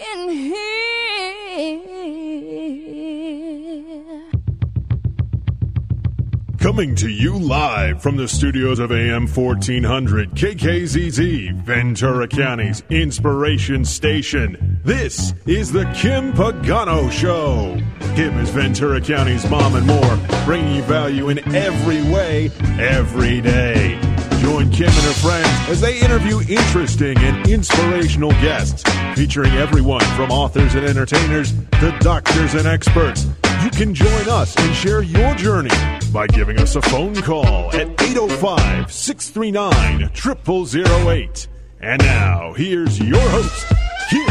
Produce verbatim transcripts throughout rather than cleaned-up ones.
in here. Coming to you live from the studios of A M fourteen hundred K K Z Z, Ventura County's inspiration station. This is the Kim Pagano Show. Kim is Ventura County's mom and more, bringing you value in every way, every day. Join Kim and her friends as they interview interesting and inspirational guests, featuring everyone from authors and entertainers to doctors and experts. You can join us and share your journey by giving us a phone call at eight oh five, six three nine, zero zero zero eight. And now, here's your host, Kim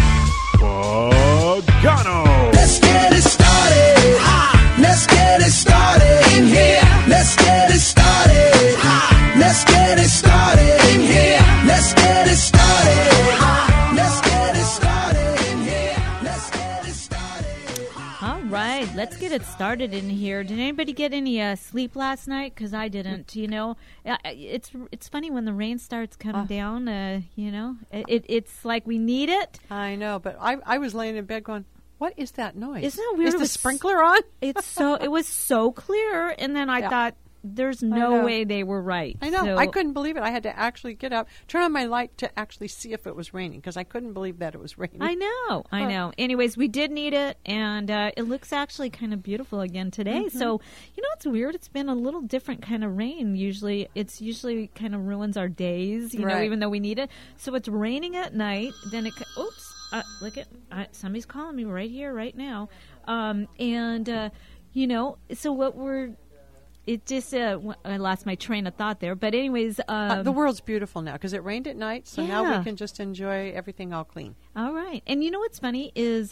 Pagano. Let's get it started. Ha! Let's get it started in here. Let's get it started. Ha! Let's get it started in here. Let's get it started. Ha! Let's get it started in here. Let's get it started. All right, let's get it started in here. Did anybody get any uh, sleep last night? Because I didn't. You know, Uh, it's it's funny when the rain starts coming Uh. down. Uh, you know, it it's like we need it. I know, but I I was laying in bed going, what is that noise? Isn't that weird? Is It the was- sprinkler on? It's so it was so clear, and then I Yeah. thought, there's I no know. way they were right. I know. So- I couldn't believe it. I had to actually get up, turn on my light to actually see if it was raining because I couldn't believe that it was raining. I know, I know. Anyways, we did need it, and uh, it looks actually kind of beautiful again today. Mm-hmm. So, you know, it's weird. It's been a little different kind of rain. Usually, it's usually kind of ruins our days, you know, Right. even though we need it. So it's raining at night. Then it, co- oops, uh, look at, uh, somebody's calling me right here, right now. Um, and, uh, you know, so what we're, it just, uh, w- I lost my train of thought there. But anyways. Um, Uh, the world's beautiful now because it rained at night, so now Yeah. we can just enjoy everything all clean. All right. And you know what's funny is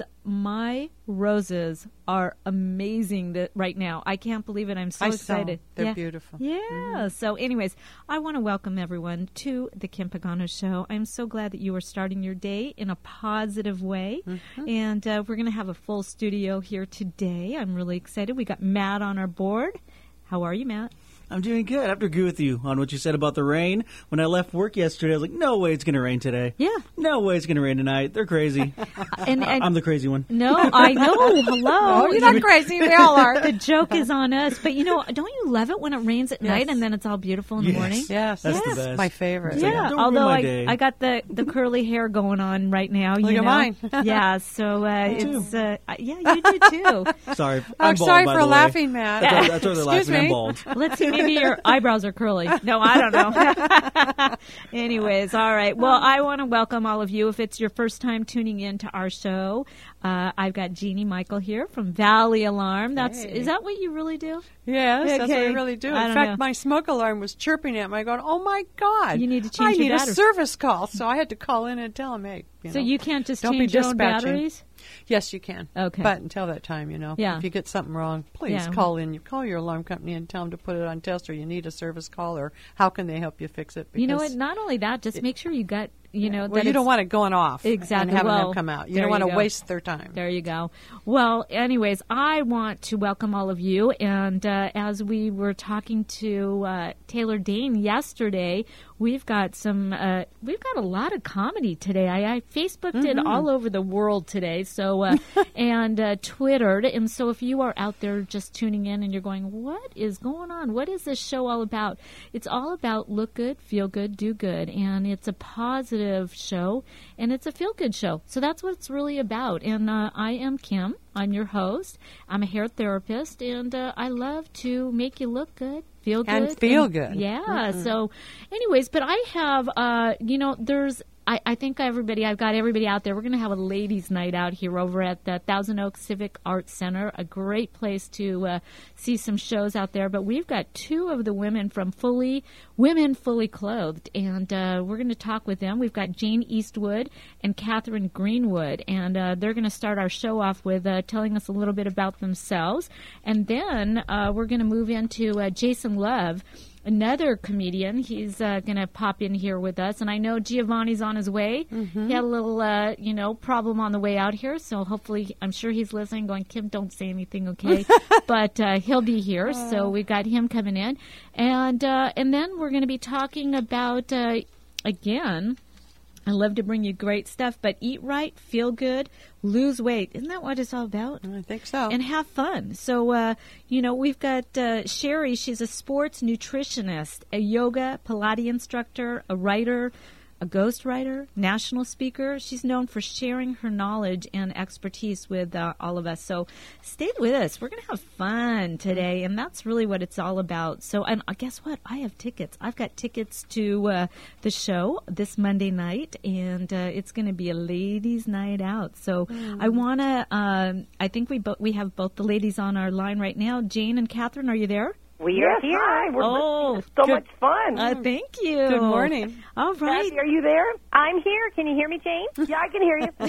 my roses are amazing that right now. I can't believe it. I'm so I saw. excited. They're yeah. beautiful. Yeah. Mm-hmm. So anyways, I want to welcome everyone to the Kim Pagano Show. I'm so glad that you are starting your day in a positive way. Mm-hmm. And uh, we're going to have a full studio here today. I'm really excited. We got Matt on our board. How are you, Matt? I'm doing good. I have to agree with you on what you said about the rain. When I left work yesterday, I was like, no way it's going to rain today. Yeah. No way it's going to rain tonight. They're crazy. And, and I'm the crazy one. No, I know. Hello. Oh, you're not crazy. We all are. The joke is on us. But, you know, don't you love it when it rains at Yes. night and then it's all beautiful in Yes. the morning? Yes, That's that's the best. my favorite. It's like, Yeah, don't ruin although my I, day. I got the, the curly hair going on right now. Look you at know? mine. Yeah, so uh, too. it's, uh, uh, yeah, you do too. Sorry. Oh, I'm bald, sorry by for the way. laughing, Matt. That's, why, that's why they're Excuse laughing. I'm me. bald. Let's see, maybe your eyebrows are curly. No, I don't know. Anyways, all right. Well, I want to welcome all of you. If it's your first time tuning in to our show, uh, I've got Jeannie Michael here from Valley Alarm. That's Hey. Is that what you really do? Yes, that's what I Okay. really do. I In don't fact, know. my smoke alarm was chirping at me. I going, oh my God. You need to I change your need a batteries. service call. So I had to call in and tell them, hey, you So know, you can't just don't be change your own dispatching. batteries? Yes, you can. Okay. But until that time, you know, Yeah. if you get something wrong, please Yeah. call in. You call your alarm company and tell them to put it on test, or you need a service call, or how can they help you fix it? You know what? Because- Not only that, just make sure you got, you know, well, that you don't it's- want it going off Exactly. and having Well, them come out. You there don't want you to go. waste their time. There you go. Well, anyways, I want to welcome all of you. And uh, as we were talking to uh, Taylor Dane yesterday, we've got some, uh, we've got a lot of comedy today. I, I Facebooked Mm-hmm. it all over the world today. So, uh, and uh, Twittered. And so if you are out there just tuning in and you're going, what is going on? What is this show all about? It's all about look good, feel good, do good. And it's a positive show and it's a feel good show. So that's what it's really about. And uh, I am Kim. I'm your host. I'm a hair therapist, and uh, I love to make you look good, feel good. And feel good. Yeah. Mm-hmm. So anyways, but I have, uh, you know, there's, I, I think everybody, I've got everybody out there. We're going to have a ladies' night out here over at the Thousand Oaks Civic Arts Center, a great place to uh, see some shows out there. But we've got two of the women from Fully, Women Fully Clothed, and uh, we're going to talk with them. We've got Jane Eastwood and Catherine Greenwood, and uh, they're going to start our show off with uh, telling us a little bit about themselves. And then uh, we're going to move into uh, Jason Love, another comedian. He's uh, going to pop in here with us. And I know Giovanni's on his way. Mm-hmm. He had a little, uh, you know, problem on the way out here. So hopefully, I'm sure he's listening going, Kim, don't say anything, okay? But uh, he'll be here. Oh. So we got him coming in. And, uh, and then we're going to be talking about, uh, again, I love to bring you great stuff, but eat right, feel good, lose weight. Isn't that what it's all about? I think so. And have fun. So, uh, you know, we've got uh, Sherry. She's a sports nutritionist, a yoga, Pilates instructor, a writer, a ghostwriter, national speaker. She's known for sharing her knowledge and expertise with uh, all of us. So stay with us. We're going to have fun today, and that's really what it's all about. So, and uh, guess what? I have tickets. I've got tickets to uh, the show this Monday night, and uh, it's going to be a ladies' night out. So mm. I want to, um, I think we, bo- we have both the ladies on our line right now. Jane and Catherine, are you there? We yes, are here. Hi. We're oh, so good. much fun. Uh, thank you. Good morning. All right. Kathy, are you there? I'm here. Can you hear me, Jane? Yeah, I can hear you.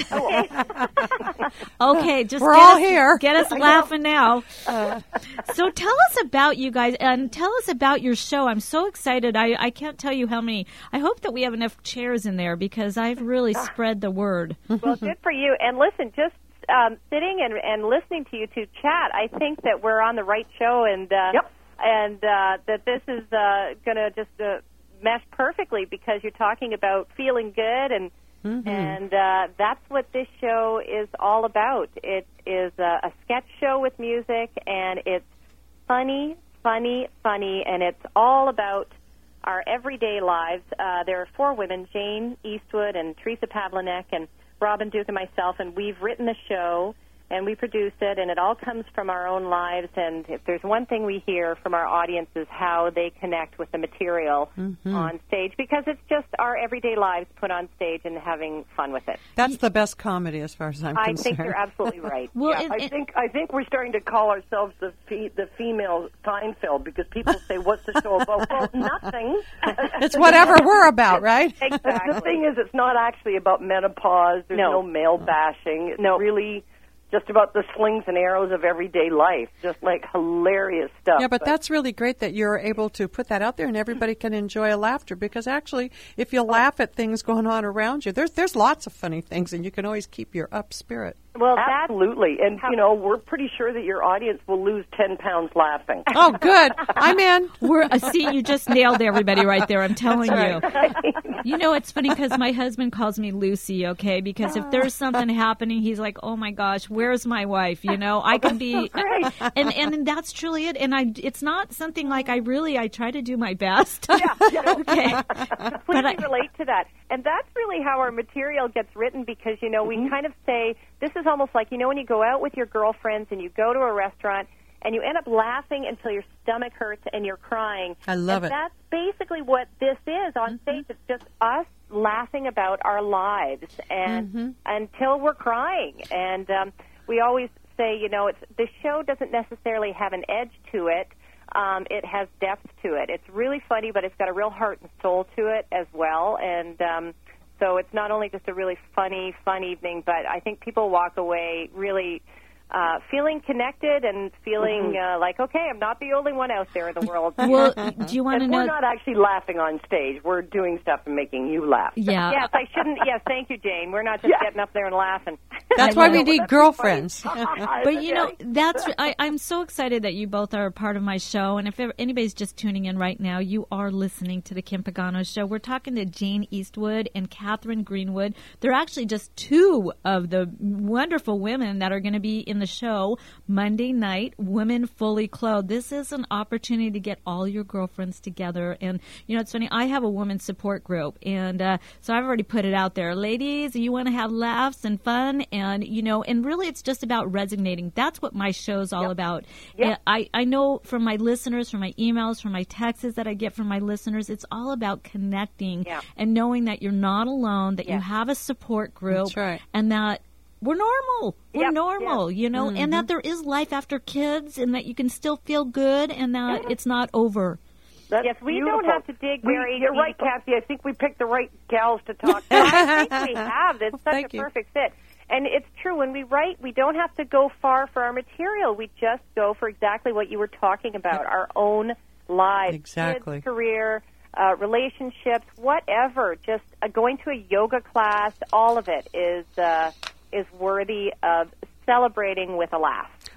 Okay. Okay, just We're get all us, here. Get us laughing now. Uh, so tell us about you guys, and tell us about your show. I'm so excited. I, I can't tell you how many. I hope that we have enough chairs in there because I've really spread the word. Well, good for you. And listen, just um, sitting and, and listening to you two chat, I think that we're on the right show, and uh, Yep. and uh, that this is uh, going to just uh, mesh perfectly because you're talking about feeling good, and mm-hmm. and uh, that's what this show is all about. It is a, a sketch show with music, and it's funny, funny, funny, and it's all about our everyday lives. Uh, there are four women, Jane Eastwood and Teresa Pavlinek and Robin Duke and myself, and we've written the show. And we produce it, and it all comes from our own lives. And if there's one thing we hear from our audience is how they connect with the material mm-hmm. on stage, because it's just our everyday lives put on stage and having fun with it. That's the best comedy, as far as I'm I concerned. I think you're absolutely right. Well, yeah. it, I think I think we're starting to call ourselves the fe- the female Seinfeld because people say, "What's the show about?" Well, nothing. It's whatever we're about, right? Exactly. The thing is, it's not actually about menopause. There's no, no male bashing. It's no. really just about the slings and arrows of everyday life, just like hilarious stuff. Yeah, but, but that's really great that you're able to put that out there and everybody can enjoy a laughter, because actually, if you laugh at things going on around you, there's there's lots of funny things, and you can always keep your up spirit. Well, absolutely, and you know, we're pretty sure that your audience will lose ten pounds laughing. Oh, good. I'm in. We're uh, see, you just nailed everybody right there. I'm telling That's right. you. You know, it's funny because my husband calls me Lucy. Okay, because if there's something happening, he's like, "Oh my gosh, where's my wife?" You know, I can be, and and that's truly it. And I, it's not something like I really, I try to do my best. Yeah, yeah. Okay, completely but I relate to that, and that's really how our material gets written, because you know we mm-hmm. kind of say this is almost like, you know, when you go out with your girlfriends and you go to a restaurant and you end up laughing until your stomach hurts and you're crying. I love and it. That's basically what this is on mm-hmm. stage. It's just us laughing about our lives and mm-hmm. until we're crying. And um, we always say, you know, it's the show doesn't necessarily have an edge to it. Um, it has depth to it. It's really funny, but it's got a real heart and soul to it as well. And um, so it's not only just a really funny, fun evening, but I think people walk away really uh, feeling connected and feeling mm-hmm. uh, like, okay, I'm not the only one out there in the world. Well, do you want to and know? We're not actually laughing on stage. We're doing stuff and making you laugh. Yeah. Yes, I shouldn't. Yes, thank you, Jane. We're not just Yeah. getting up there and laughing. That's I why know. we need girlfriends. But you know, that's I, I'm so excited that you both are a part of my show. And if ever, anybody's just tuning in right now, you are listening to the Kim Pagano Show. We're talking to Jane Eastwood and Catherine Greenwood. They're actually just two of the wonderful women that are going to be in the show Monday night, Women Fully Clothed. This is an opportunity to get all your girlfriends together. And, you know, it's funny, I have a women's support group. And uh, so I've already put it out there. Ladies, you want to have laughs and fun. And, you know, and really it's just about resonating. That's what my show's all Yep. about. Yep. And I, I know from my listeners, from my emails, from my texts that I get from my listeners, it's all about connecting Yeah. and knowing that you're not alone, that you Yeah. have a support group, That's right. and that we're normal. We're Yep. normal, you know, and that there is life after kids, and that you can still feel good, and that it's not over. That's Yes, we beautiful. don't have to dig We- very You're right, deep. Kathy. I think we picked the right gals to talk to. I think we have. It's such Thank a you. perfect fit. And it's true, when we write, we don't have to go far for our material. We just go for exactly what you were talking about, our own lives. Exactly. Kids, career, uh, relationships, whatever. Just uh, going to a yoga class, all of it is uh, is worthy of celebrating with a laugh.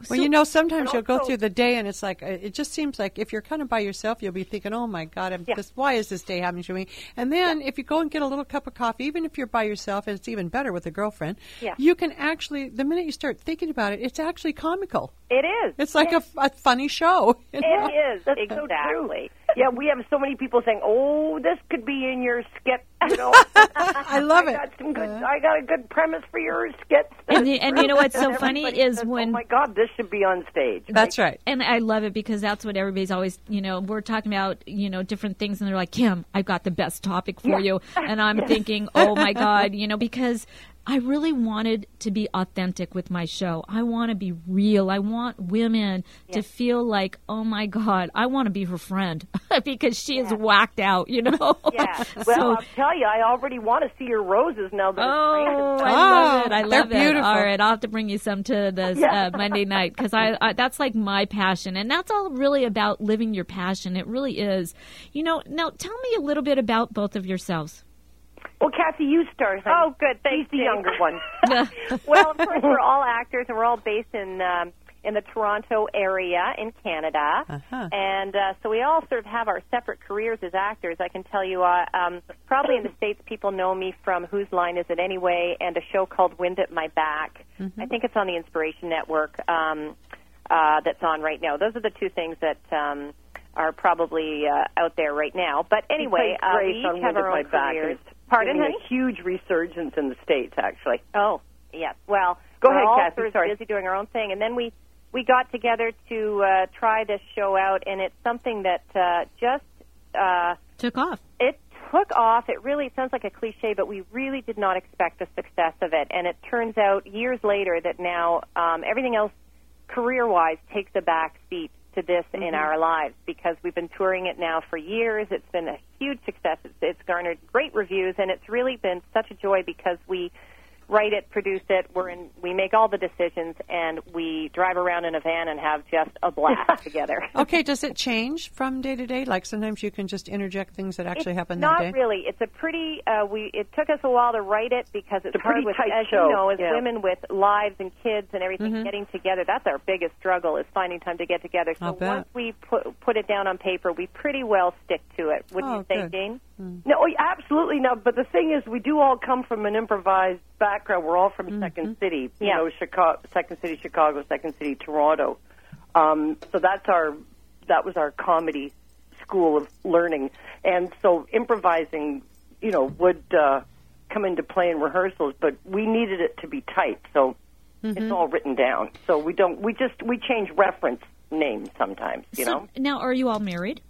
Well, you know, sometimes and you'll go also- through the day and it's like, uh, it just seems like if you're kind of by yourself, you'll be thinking, oh my God, I'm Yeah. this, why is this day happening to me? And then if you go and get a little cup of coffee, even if you're by yourself, and it's even better with a girlfriend, Yeah. you can actually, the minute you start thinking about it, it's actually comical. It is. It's like a, f- a funny show. you know? It is. That's so Exactly. true. Yeah, we have so many people saying, "Oh, this could be in your skit." You know, I love I it. got some good. Uh, I got a good premise for your skit. And you- and you know what's so funny Everybody is says, when- "Oh my God, this should be on stage." That's right. And I love it because that's what everybody's always, you know, we're talking about, you know, different things and they're like, Kim, I've got the best topic for you. And I'm thinking, oh my God, you know, because I really wanted to be authentic with my show. I want to be real. I want women to feel like, oh my God, I want to be her friend because she is whacked out, you know? Yeah. Well, So- I'll tell you, I already want to see your roses now that Oh, it's I Oh, love it! I they're love it. beautiful. All right, I'll have to bring you some to this Yeah. uh, Monday night because I, I that's like my passion, and that's all really about living your passion. It really is. You know. Now, tell me a little bit about both of yourselves. Well, Kathy, you start. honey. Oh, good. Thanks, She's the Dave. younger one. Well, of course, we're all actors, and we're all based in um, in the Toronto area in Canada, Uh-huh. and uh, so we all sort of have our separate careers as actors. I can tell you, uh, um, probably in the States, people know me from Whose Line Is It Anyway, and a show called Wind at My Back. I think it's on the Inspiration Network um, uh, that's on right now. Those are the two things that um, are probably uh, out there right now. But anyway, Played uh, Grace we on each have Wind at our My own Back, careers. and it's Pardon, getting honey? a huge resurgence in the States, actually. Oh, yes. Well, Go we're ahead, all Kathy, sort of sorry. busy doing our own thing, and then we we got together to uh, try this show out, and it's something that uh, just uh, Took off. it took off. It really it sounds like a cliche, but we really did not expect the success of it, and it turns out years later that now um, everything else career-wise takes a back seat to this Mm-hmm. in our lives because we've been touring it now for years. It's been a huge success. It's, it's garnered great reviews, and it's really been such a joy because we write it, produce it, we're in, we make all the decisions, and we drive around in a van and have just a blast together. Okay, does it change from day to day? Like sometimes you can just interject things that actually It's happen not that day? really. It's a pretty. Uh, we. It took us a while to write it because it's, It's a hard pretty with, tight as show, you know, as yeah. women with lives and kids and everything, Mm-hmm. getting together. That's our biggest struggle is finding time to get together. So I'll bet. once we put put it down on paper, we pretty well stick to it. Wouldn't Oh, you say, good. Jane? No, oh, absolutely no. But the thing is, we do all come from an improvised background. We're all from Second City, you Yeah. know, Chicago, Second City, Chicago, Second City, Toronto. Um, so that's our that was our comedy school of learning, and so improvising, you know, would uh, come into play in rehearsals. But we needed it to be tight, so it's all written down. So we don't. We just we change reference names sometimes, you So know. now, are you all married?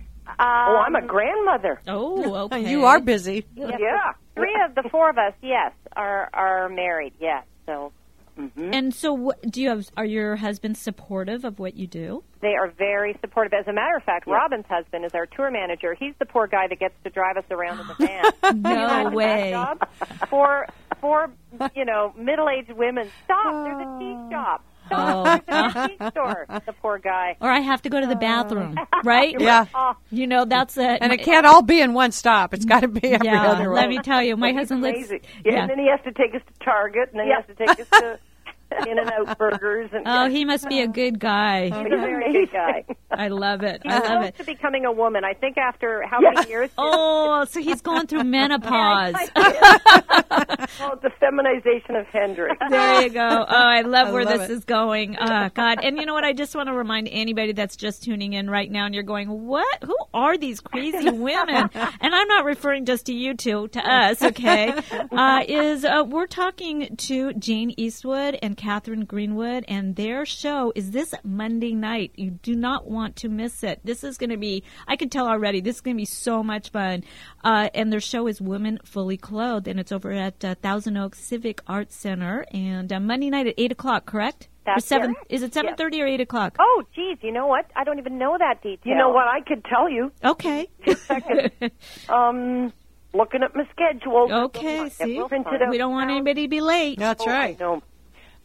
Oh, I'm a grandmother. Oh, okay. You are busy. Yeah. Three of the four of us, yes, are are married. Yes, so And so, what, do you have? Are your husbands supportive of what you do? they are very supportive. As a matter of fact, Robin's husband is our tour manager. He's the poor guy that gets to drive us around in the van. No way. Job for for you know middle-aged women. Stop! There's a tea shop. Stop! There's a tea store. The poor guy. Or I have to go to the bathroom, right? Yeah. Oh, You know, that's a. And it can't all be in one stop. It's got to be every Yeah, other let way. me tell you, my husband lives. Amazing. Yeah, and then he has to take us to Target, and then he has to take us to In-N-Out Burgers. And Oh, he must be a good guy. he's a very good guy. I love it. He's I love close it. to becoming a woman. I think after how many years? Oh, so he's going through menopause. Oh, the feminization of Hendrik. There you go. Oh, I love I where love this it. is going. Oh, God. And you know what? I just want to remind anybody that's just tuning in right now and you're going, what? Who are these crazy women? And I'm not referring just to you two, to us, okay? Uh, is uh, we're talking to Jane Eastwood and Catherine Greenwood, and their show is this Monday night. You do not want to miss it. This is going to be, I can tell already, this is going to be so much fun. Uh, and their show is Women Fully Clothed, and it's over at uh, Thousand Oaks Civic Arts Center, and uh, Monday night at eight o'clock, correct? That's or seven? correct. Is it seven thirty or eight o'clock? Oh, geez, you know what? I don't even know that detail. You know what? I could tell you. Okay. Um, looking at my schedule. Okay, It see? will print it out We don't want now. anybody to be late. That's Oh, right. I know.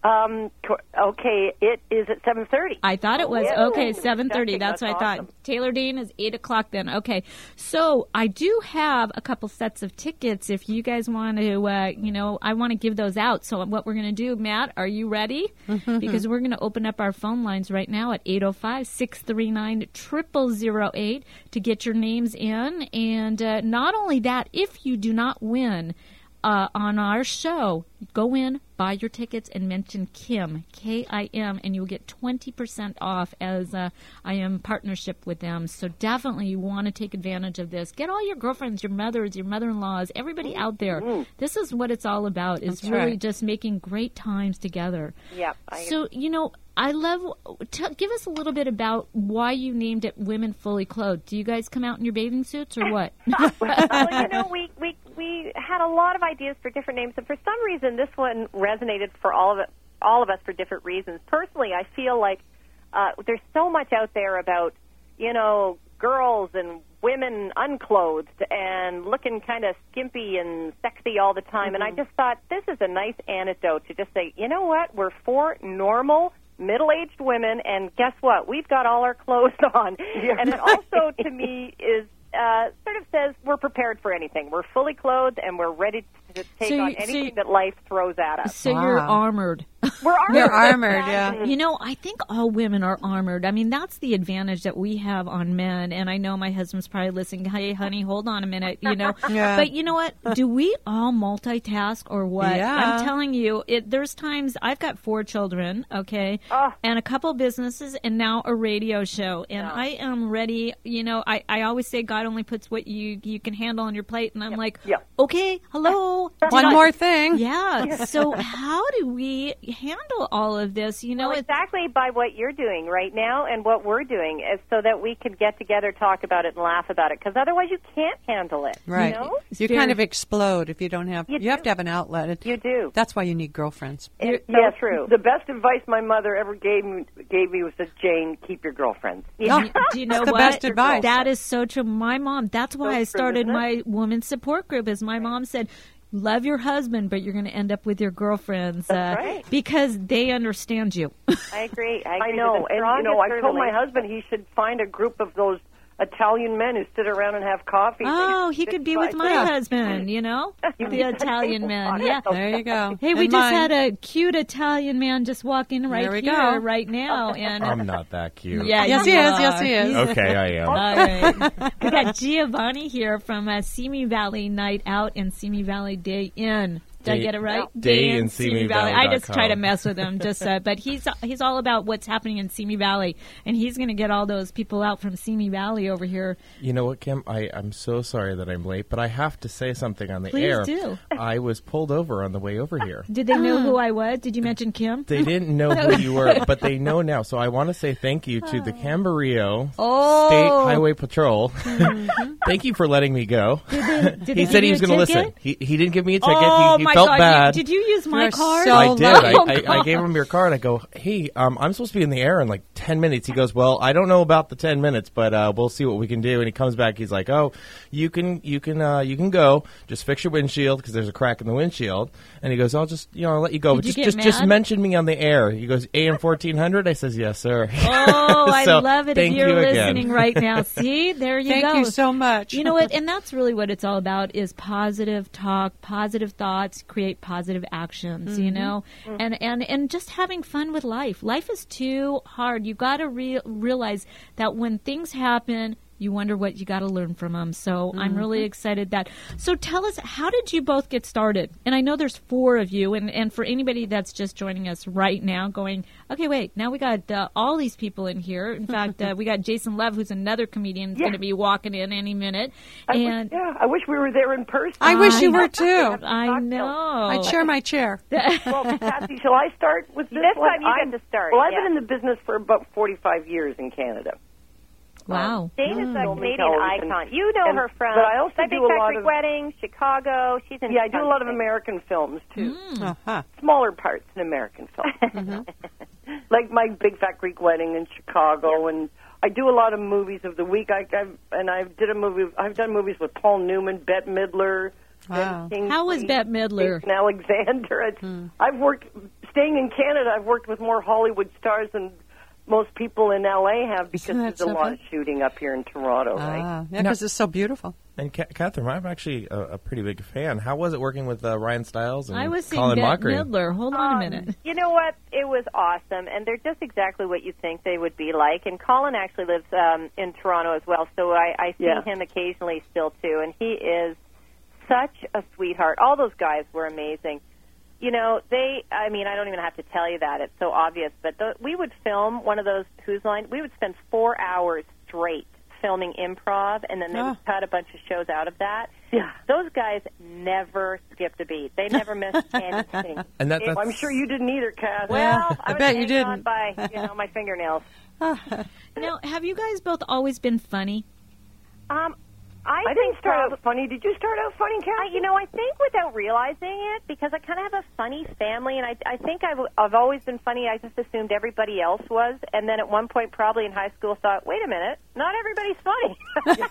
Um, co- okay, it is at seven thirty. I thought it was. Oh, Okay, seven thirty. That's, that's what I awesome. thought. Taylor Dean is eight o'clock then. Okay. So I do have a couple sets of tickets if you guys want to, uh, you know, I want to give those out. So what we're going to do, Matt, are you ready? Mm-hmm. Because we're going to open up our phone lines right now at eight oh five, six three nine, zero zero zero eight to get your names in. And uh, not only that, if you do not win uh, on our show, go in, buy your tickets, and mention Kim, K I M, and you'll get twenty percent off as uh, I am partnership with them. So definitely you want to take advantage of this. Get all your girlfriends, your mothers, your mother-in-laws, everybody out there. This is what it's all about, is That's really right. just making great times together. Yep. I So, you know, I love, t- give us a little bit about why you named it Women Fully Clothed. Do you guys come out in your bathing suits or what? well, you know, we, we we had a lot of ideas for different names, and for some reason, this one resonated for all of it, all of us for different reasons. Personally, I feel like uh, there's so much out there about, you know, girls and women unclothed and looking kind of skimpy and sexy all the time, Mm-hmm. and I just thought this is a nice antidote to just say, you know what, we're four normal middle-aged women, and guess what? We've got all our clothes on. Yeah. And it also, to me, is uh, sort of says we're prepared for anything. We're fully clothed, and we're ready to take So on you- so anything you- that life throws at us. So you're Wow. armored. We're armored. You're armored, yeah. Exactly. You know, I think all women are armored. I mean, that's the advantage that we have on men. And I know my husband's probably listening. Hey, honey, hold on a minute. You know, Yeah. but you know what? Do we all multitask or what? Yeah. I'm telling you, it, there's times I've got four children, okay, Oh. and a couple businesses, and now a radio show, and I am ready. You know, I, I always say God only puts what you you can handle on your plate, and I'm like, Yep. okay, hello, One Did I- more thing. Yeah. So how do we handle all of this? You know, Well, it's exactly by what you're doing right now and what we're doing, is so that we can get together, talk about it, and laugh about it. Because otherwise, you can't handle it. Right. You know? You very- kind of explode if you don't have. You You, have do. to have an outlet. It- You do. That's why you need girlfriends. It's so yes, true. The best advice my mother ever gave me, gave me was that, Jane, keep your girlfriends. No, Do you know it's the what? best advice. That is so true. My mom, that's why So I true, started isn't it? my women's support group, is my mom said, love your husband, but you're going to end up with your girlfriends. That's uh, right. Because they understand you. I agree. I, I agree. know, The and you know, I strongest told my relationship- husband he should find a group of those Italian men who sit around and have coffee. Oh, They he sit could be with by- my Yeah. husband, you know? The Italian man. Yeah. There you go. Hey, we And just mine. had a cute Italian man just walk in right There we here, go. right now. And I'm not that cute. yeah, Yes, you he is. are. Yes, he is. Okay, I am. All right. We got Giovanni here from uh, Simi Valley Night Out and Simi Valley Day In. Did I Day- get it right? Day in in Simi Valley. Valley I just dot try to com. mess with him, just uh, but he's he's all about what's happening in Simi Valley, and he's going to get all those people out from Simi Valley over here. You know what, Kim? I, I'm so sorry that I'm late, but I have to say something on the Please air. do. I was pulled over on the way over here. Did they know who I was? Did you mention Kim? They didn't know who you were, but they know now. So I want to say thank you to the Camarillo Oh. State Highway Patrol. Thank you for letting me go. Did He they said give he you was a going to listen. ticket? He, he didn't give me a ticket. Oh he he my felt God! bad. You, did you use my You're card? so I did. I, Oh, I, I God. gave him your card. I go, hey, um, I'm supposed to be in the air in like ten minutes. He goes, well, I don't know about the ten minutes, but uh, we'll see what we can do. And he comes back. He's like, oh, you can, you can, uh, you can go. Just fix your windshield because there's a crack in the windshield. And he goes, I'll just, you know, I'll let you go. Did But you just, get just, just mad? mention me on the air. He goes, A M fourteen hundred. I says, yes, sir. Oh, I So, love it if thank you're you again. listening right now. See, there you Thank go. you so much. You know what? And that's really what it's all about, is positive talk, positive thoughts, create positive actions, you know? And, and and just having fun with life. Life is too hard. You got to re- realize that when things happen, you wonder what you got to learn from them. So I'm really excited that. So tell us, how did you both get started? And I know there's four of you, and, and for anybody that's just joining us right now going, okay, wait, now we got uh, all these people in here. In fact, uh, we got Jason Love, who's another comedian, is Yeah. going to be walking in any minute. I and wish, yeah, I wish we were there in person. I wish you I- were too. I know. I'd share my chair. Well, Kathy, shall I start with this, This one? time you I'm- get to start, Well, I've yeah. been in the business for about forty-five years in Canada. Wow. Jane is a Film and Canadian television. icon. You know And- her from but I also Psychic do a lot Factory of- Wedding, Chicago. She's in Yeah, I do a lot of tons American films too. Uh-huh. Smaller parts in American films, like my Big Fat Greek Wedding in Chicago, and I do a lot of movies of the week. I I've, and I did a movie. I've done movies with Paul Newman, Bette Midler. Wow. Ben Kingsley, How was Bette Midler? Jason Alexander. It's, I've worked staying in Canada, I've worked with more Hollywood stars than most people in L A have because Isn't that there's a so lot fun? of shooting up here in Toronto, right? Ah, yeah, because it's so beautiful. And Ca- Catherine, I'm actually a, a pretty big fan. How was it working with uh, Ryan Stiles and I was seeing Colin Bette Mockery? Midler. Hold on a Um, minute. You know what? It was awesome, and they're just exactly what you think they would be like. And Colin actually lives um, in Toronto as well, so I, I see Yeah. him occasionally still too, and he is such a sweetheart. All those guys were amazing. You know, they, I mean, I don't even have to tell you that. It's so obvious. But the, we would film one of those Who's Line. We would spend four hours straight filming improv, and then they Oh. would cut a bunch of shows out of that. Yeah. Those guys never skipped a beat. They never missed anything. And that, It- that's, I'm sure you didn't either, Cass. Well, Yeah, I, I was bet you hanging on didn't. by, you know, my fingernails. Now, have you guys both always been funny? Um, I, I think didn't start prob- out funny. Did you start out funny, Cass? I, you know, I think without realizing it, because I kind of have a funny family, and I, I think I've, I've always been funny. I just assumed everybody else was, and then at one point, probably in high school, thought, wait a minute, not everybody's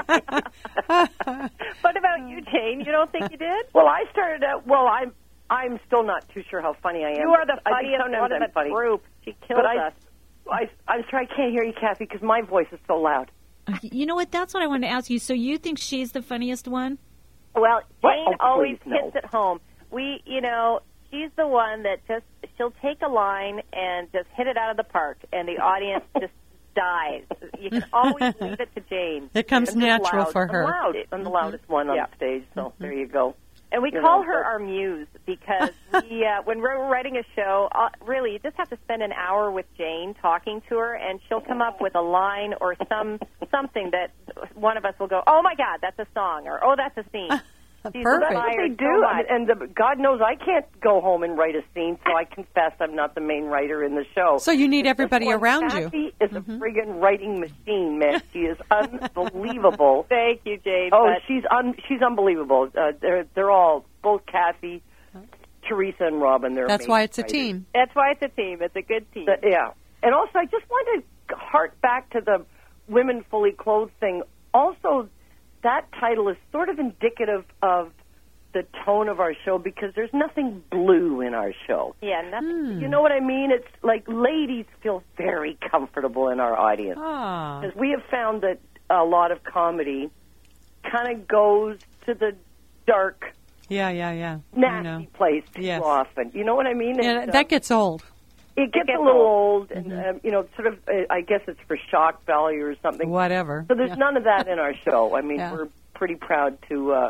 funny. What about you, Jane? You don't think you did? Well, I started out. Well, I'm. I'm still not too sure how funny I am. You are the I think funniest sometimes one of I'm the funny. group. She kills But I, us. I, I'm sorry, I can't hear you, Kathy, because my voice is so loud. You know what? That's what I wanted to ask you. So you think she's the funniest one? Well, What? Jane Oh, always please, no. hits it home. We, you know, she's the one that just, she'll take a line and just hit it out of the park, and the audience just dies. You can always leave it to Jane. It comes I'm just natural loud. for I'm her. loud. I'm the loudest one on Yeah. stage, so there you go. And we You call know, her but- our muse because we, uh, when we're writing a show, uh, really, you just have to spend an hour with Jane talking to her, and she'll come up with a line or some something that one of us will go, oh, my God, that's a song, or oh, that's a scene. She's Perfect. That's what they inspired do, so much. and, and the, God knows I can't go home and write a scene, so I confess I'm not the main writer in the show. So you need everybody This one, around you. Kathy is a friggin' writing machine, man. She is unbelievable. Thank you, Jane. Oh, but she's un- she's unbelievable. Uh, they're they're all both Kathy, Teresa, and Robin. They're That's why it's a amazing writers. team. that's why it's a team. It's a good team. But, yeah, and also I just want to hark back to the women fully clothed thing. Also, that title is sort of indicative of the tone of our show because there's nothing blue in our show. yeah, nothing. You know what I mean? It's like ladies feel very comfortable in our audience. Ah. Because we have found that a lot of comedy kind of goes to the dark, Yeah, yeah, yeah. I know. nasty place too Yes. often. You know what I mean? Yeah, And, uh, that gets old. it gets gets a little old. old, and um, you know, sort of. Uh, I guess it's for shock value or something. Whatever. So there's Yeah. none of that in our show. I mean, Yeah. we're pretty proud to. Uh,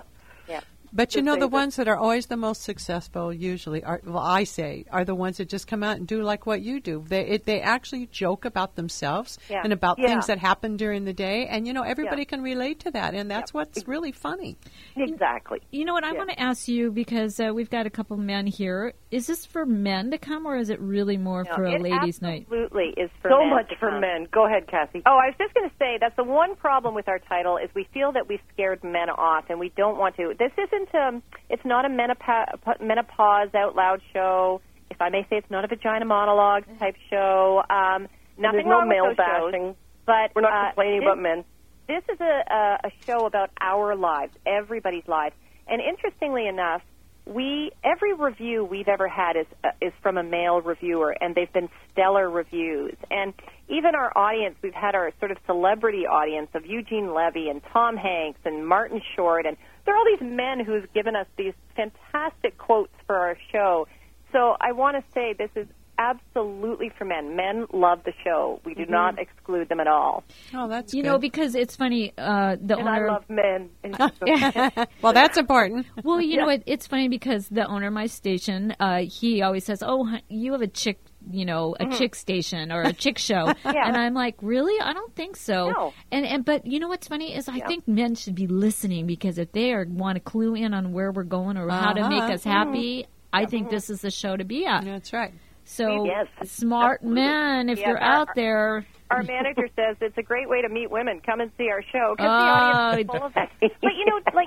But you to know, say the that- ones that are always the most successful usually are, well, I say, are the ones that just come out and do like what you do. They it, they actually joke about themselves Yeah. and about Yeah. things that happen during the day. And, you know, everybody can relate to that. And that's what's really funny. exactly. You know what? I Yeah. want to ask you because uh, we've got a couple men here. Is this for men to come, or is it really more No, for a it ladies' night? absolutely is for So men much to for come. men. Go ahead, Kathy. Oh, I was just going to say that's the one problem with our title is we feel that we've scared men off, and we don't want to. This isn't um, it's not a menopause, menopause out loud show. If I may say, it's not a vagina monologue type show. Um, nothing There's no wrong male with those shows, bashing. but We're not uh, complaining this, about men. This is a, a, a show about our lives, everybody's lives, and interestingly enough, we every review we've ever had is uh, is from a male reviewer, and they've been stellar reviews. And even our audience, we've had our sort of celebrity audience of Eugene Levy and Tom Hanks and Martin Short, and there are all these men who've given us these fantastic quotes for our show. So I want to say this is absolutely for men. Men love the show. We do Mm-hmm. not exclude them at all. Oh, that's You good. know, because it's funny. Uh, the And owner. I love men. And well, that's important. Well, you know, it, it's funny because the owner of my station, uh, he always says, "Oh, hun- you have a chick, you know, a chick station or a chick show," Yeah. and I'm like, "Really? I don't think so." No. And and but you know what's funny is I think men should be listening because if they are want to clue in on where we're going or how to Uh-huh. make us happy, I think this is the show to be at. That's right. So Yes, smart absolutely. men, if Yeah, you're our- out there. Our manager says it's a great way to meet women. Come and see our show. 'Cause Oh, the audience is full of that. But you know, like Jane, we've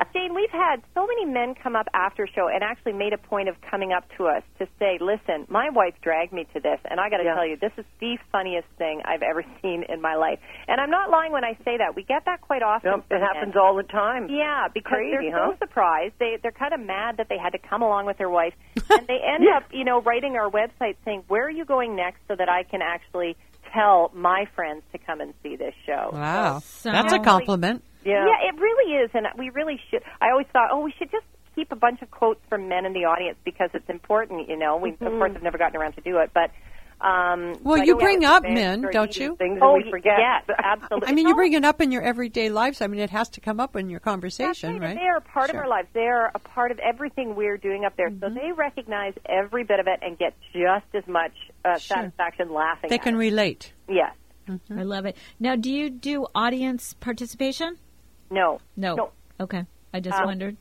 we've had so many men come up after show and actually made a point of coming up to us to say, listen, my wife dragged me to this, and I got to Yeah. tell you, this is the funniest thing I've ever seen in my life. And I'm not lying when I say that. We get that quite often. Yep, from it happens men. all the time. Yeah, because Crazy, they're huh? so surprised. They, they're kind of mad that they had to come along with their wife. And they end Yeah. up, you know, writing our website saying, where are you going next so that I can actually tell my friends to come and see this show. Wow. So- That's a compliment. Yeah. Yeah, it really is, and we really should. I always thought, oh, we should just keep a bunch of quotes from men in the audience because it's important, you know. We, Mm-hmm. of course, have never gotten around to do it, but... Um, Well, but you yeah, bring it's up very men, sort of don't easy you? Things Oh, that we forget. yes, absolutely. I mean, you Oh, bring it up in your everyday lives. I mean, it has to come up in your That's conversation, right. right? They are a part Sure. of our lives. They are a part of everything we're doing up there. Mm-hmm. So they recognize every bit of it and get just as much uh, Sure. satisfaction laughing They at can it. relate. Yes. I love it. Now, do you do audience participation? No. No. No. Okay. I just Um, wondered.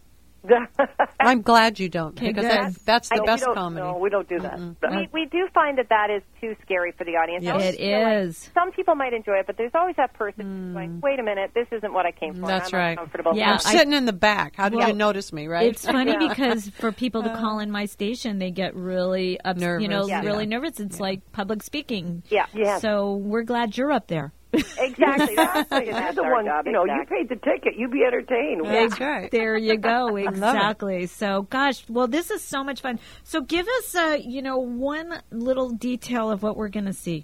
I'm glad you don't, Okay, because good. that's, that's the I- we best don't, comedy. No, we don't do that. But- We, we do find that that is too scary for the audience. Yes. I always It feel like is. Some people might enjoy it, but there's always that person who's going, wait a minute, this isn't what I came for. and That's I'm right. uncomfortable. Yeah, I'm I- sitting in the back. How did Well, you notice me, right? It's funny because for people to call in my station, they get really, ups- you know, Nervous, yeah. really nervous. It's like public speaking. Yeah. Yeah. So we're glad you're up there. Exactly. That's, You're that's the our one, job. you know, exactly. you paid the ticket. You be entertained. That's right. There you go. love it. Exactly. So, gosh, well, this is so much fun. So, give us, uh, you know, one little detail of what we're going to see.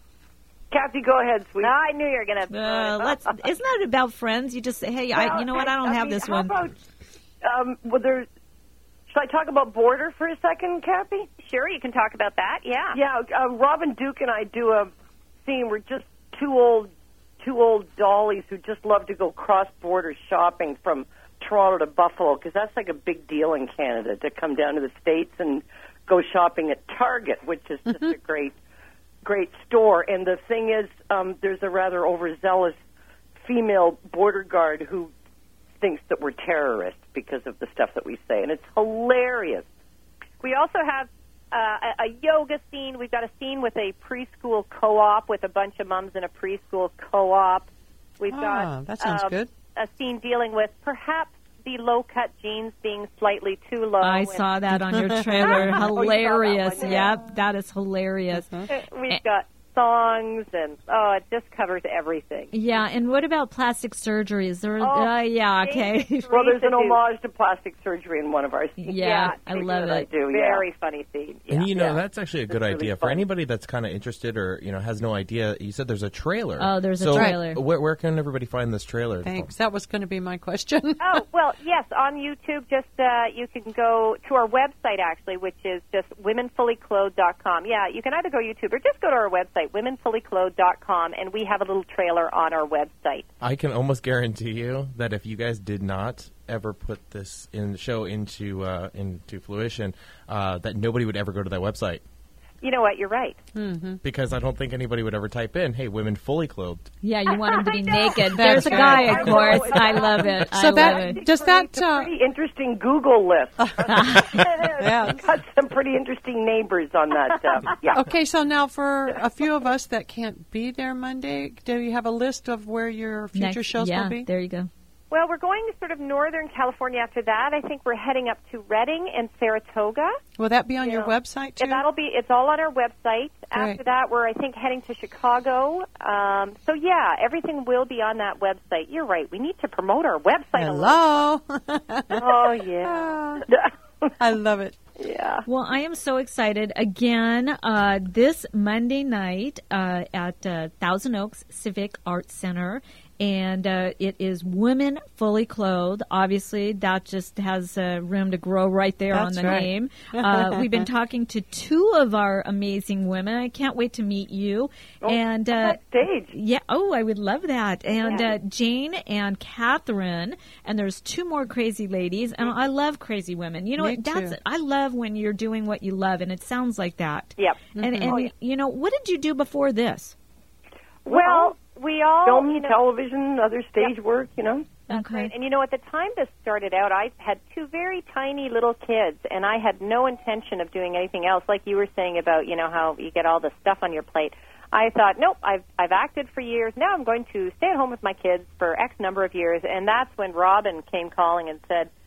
Kathy, go ahead, sweet. No, I knew you were going to. Uh, let's. Isn't that about friends? You just say, "Hey, I, you know what? I don't have mean, this how one." About, um, well, there, should I talk about Border for a second, Kathy? Sure, you can talk about that. Yeah. Yeah, uh, Robin Duke and I do a scene. We're just two old, two old dollies who just love to go cross-border shopping from Toronto to Buffalo, because that's like a big deal in Canada, to come down to the States and go shopping at Target, which is just a great, great store. And the thing is, um, there's a rather overzealous female border guard who thinks that we're terrorists because of the stuff that we say, and it's hilarious. We also have uh, a, a yoga scene. We've got a scene with a preschool co-op with a bunch of mums in a preschool co-op. We've Ah, got that sounds um, good. a scene dealing with perhaps the low-cut jeans being slightly too low. I and saw that on your trailer. Oh, Hilarious. one, yeah. Yep, that is hilarious. We've got songs, and oh, it just covers everything. Yeah, and what about plastic surgery? Is there? Oh, uh, yeah, okay. Well, there's an Teresa do. homage to plastic surgery in one of our scenes. Yeah, I Teresa love and I it. do, yeah. Very funny scene. Yeah. And you know, Yeah. that's actually a good really idea for fun. anybody that's kind of interested or you know has no idea. You said there's a trailer. Oh, there's a so trailer. Where, where can everybody find this trailer? Thanks. That was going to be my question. Oh, well, yes, on YouTube, just uh, you can go to our website, actually, which is just women fully clothed dot com. Yeah, you can either go YouTube or just go to our website, women fully clothed dot com, and we have a little trailer on our website. I can almost guarantee you that if you guys did not ever put this in show into uh, into fruition, uh, that nobody would ever go to that website You know what? You're right. because I don't think anybody would ever type in, "Hey, women fully clothed." Yeah, you want him to be I know. naked. That's There's a right. guy, I of know. course. I love it. I So love that it. does that? It's a Uh, pretty interesting Google list. Yeah. Got some pretty interesting neighbors on that. Uh, yeah. Okay, so now for a few of us that can't be there Monday, do you have a list of where your future Next- shows yeah, will be? there you go. Well, we're going to sort of northern California after that. I think we're heading up to Redding and Saratoga. Will that be on your Yeah. website too? And that'll be, it's all on our website. After Great. that, we're, I think, heading to Chicago. Um, so, yeah, everything will be on that website. You're right. We need to promote our website a little. Hello. Oh, yeah. I love it. Yeah. Well, I am so excited. Again, uh, this Monday night uh, at uh, Thousand Oaks Civic Arts Center. And uh, it is Women Fully Clothed. Obviously, that just has uh, room to grow right there on That's the right. name. Uh, we've been talking to two of our amazing women. I can't wait to meet you. and uh, Stage. yeah, oh, I would love that. And Yeah. uh, Jane and Catherine, and there's two more crazy ladies. And I love crazy women. You know Me what? That's too. I love when you're doing what you love, and it sounds like that. Yep. And and you know, what did you do before this? Well, we all, Film, you know, television, other stage work, you know. That's Okay. right. And you know, at the time this started out, I had two very tiny little kids, and I had no intention of doing anything else. Like you were saying about, you know, how you get all the stuff on your plate. I thought, nope, I've I've acted for years. Now I'm going to stay at home with my kids for X number of years. And that's when Robin came calling and said,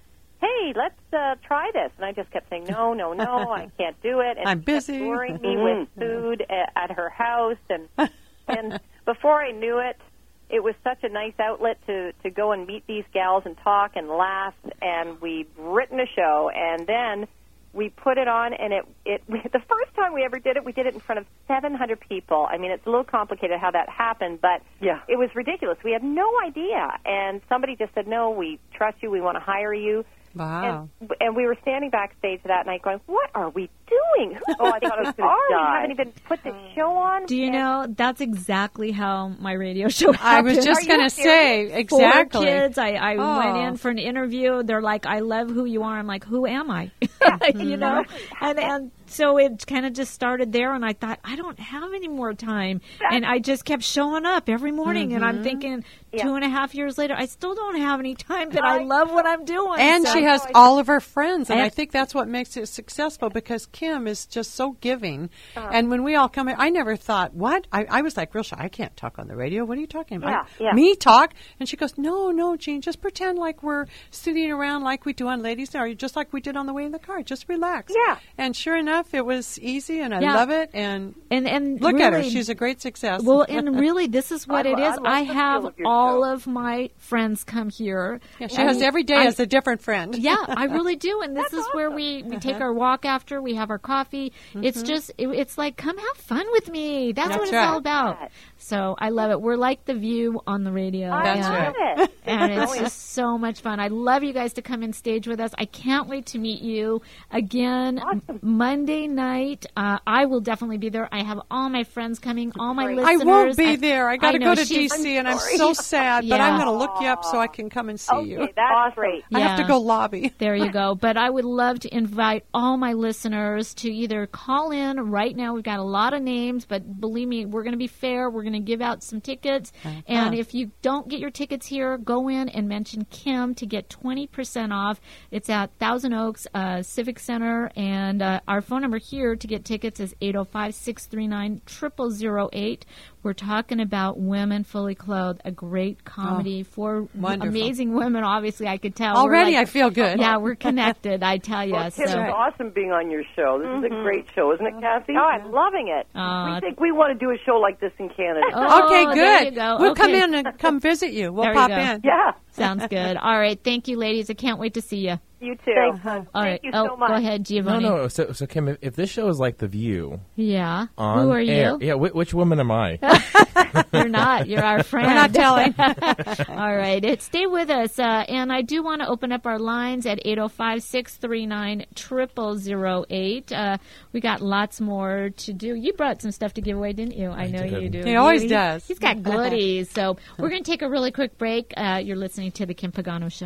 hey, let's uh, try this. And I just kept saying, no, no, no, I can't do it. And I'm she kept busy. luring me with food at, at her house. And and before I knew it, it was such a nice outlet to, to go and meet these gals and talk and laugh. And we've written a show. And then we put it on, and it, it we, the first time we ever did it, we did it in front of seven hundred people. I mean, it's a little complicated how that happened, but Yeah. it was ridiculous. We had no idea. And somebody just said, no, we trust you. We want to hire you. Wow. And, and we were standing backstage that night going, what are we doing? Oh, I thought I was going Are to we die. haven't even put the show on? Do you And- know, that's exactly how my radio show I happened. was just Are you going to say, serious? exactly. Four kids. I, I Oh. went in for an interview. They're like, I love who you are. I'm like, who am I? you know? And and so it kind of just started there, and I thought, I don't have any more time. And I just kept showing up every morning, and I'm thinking, Yeah. two and a half years later, I still don't have any time, but I love what I'm doing. And So- she has all of her friends, and And- I think that's what makes it successful because Kim is just so giving. Uh-huh. And when we all come in, I never thought, what? I, I was like, real shy, I can't talk on the radio. What are you talking about? Yeah, yeah. Me talk? And she goes, no, no, Jean, just pretend like we're sitting around like we do on Ladies Night, just like we did on the way in the car. Just relax. Yeah. And sure enough, it was easy, and I Yeah. love it. And And and look at her. really- She's a great success. Well, and really, this is what I it lo- I is. love I the have feel of your all show. of my friends come here. yeah, she And has every day I- as a different friend. Yeah, I really do. And this is where we, we take our walk after, we have our coffee. It's just, it, it's like, come have fun with me. That's, That's what it's right. all about. So I love it. We're like The View on the radio. That's I and, love right. it. and it's just so much fun. I love you guys to come in stage with us. I can't wait to meet you again Monday night. Uh, I will definitely be there. I have all my friends coming, all my Great. I listeners. won't be there. I got to know, go to she's- D C, and I'm sorry. so sad. But I'm Yeah. going to look you up so I can come and see you. Okay, that's great. I have to Yeah. go lobby. There you go. But I would love to invite all my listeners to either call in right now. We've got a lot of names, but believe me, we're going to be fair. We're going to give out some tickets. And if you don't get your tickets here, go in and mention Kim to get twenty percent off. It's at Thousand Oaks uh, Civic Center. And uh, our phone number here to get tickets is eight oh five, six three nine, zero zero zero eight. We're talking about Women Fully Clothed, a great comedy for wonderful. amazing women. Obviously, I could tell. We're Already, like- I feel good. Yeah, we're connected, I tell you. Well, Kim, so. it's awesome being on your show. This is a great show, isn't it, Kathy? Oh, I'm loving it. Uh, we think we want to do a show like this in Canada. oh, Okay, there good. you go. We'll Okay. come in and come visit you. We'll There you pop go. in. Yeah. Sounds good. All right. Thank you, ladies. I can't wait to see you. You too. Thanks, Thank All right. you oh, so much. go ahead, No, Giovanni. no. So, so Kim, if, if this show is like The View Yeah. on Who are air, you? yeah, which, which woman am I? You're not. You're our friend. We're not telling. All right. It, stay with us. Uh, and I do want to open up our lines at eight oh five, six three nine, zero zero zero eight. Uh, we got lots more to do. You brought some stuff to give away, didn't you? I, I know did. you do. He always You- does. He's got goodies. So we're going to take a really quick break. Uh, you're listening to The Kim Pagano Show.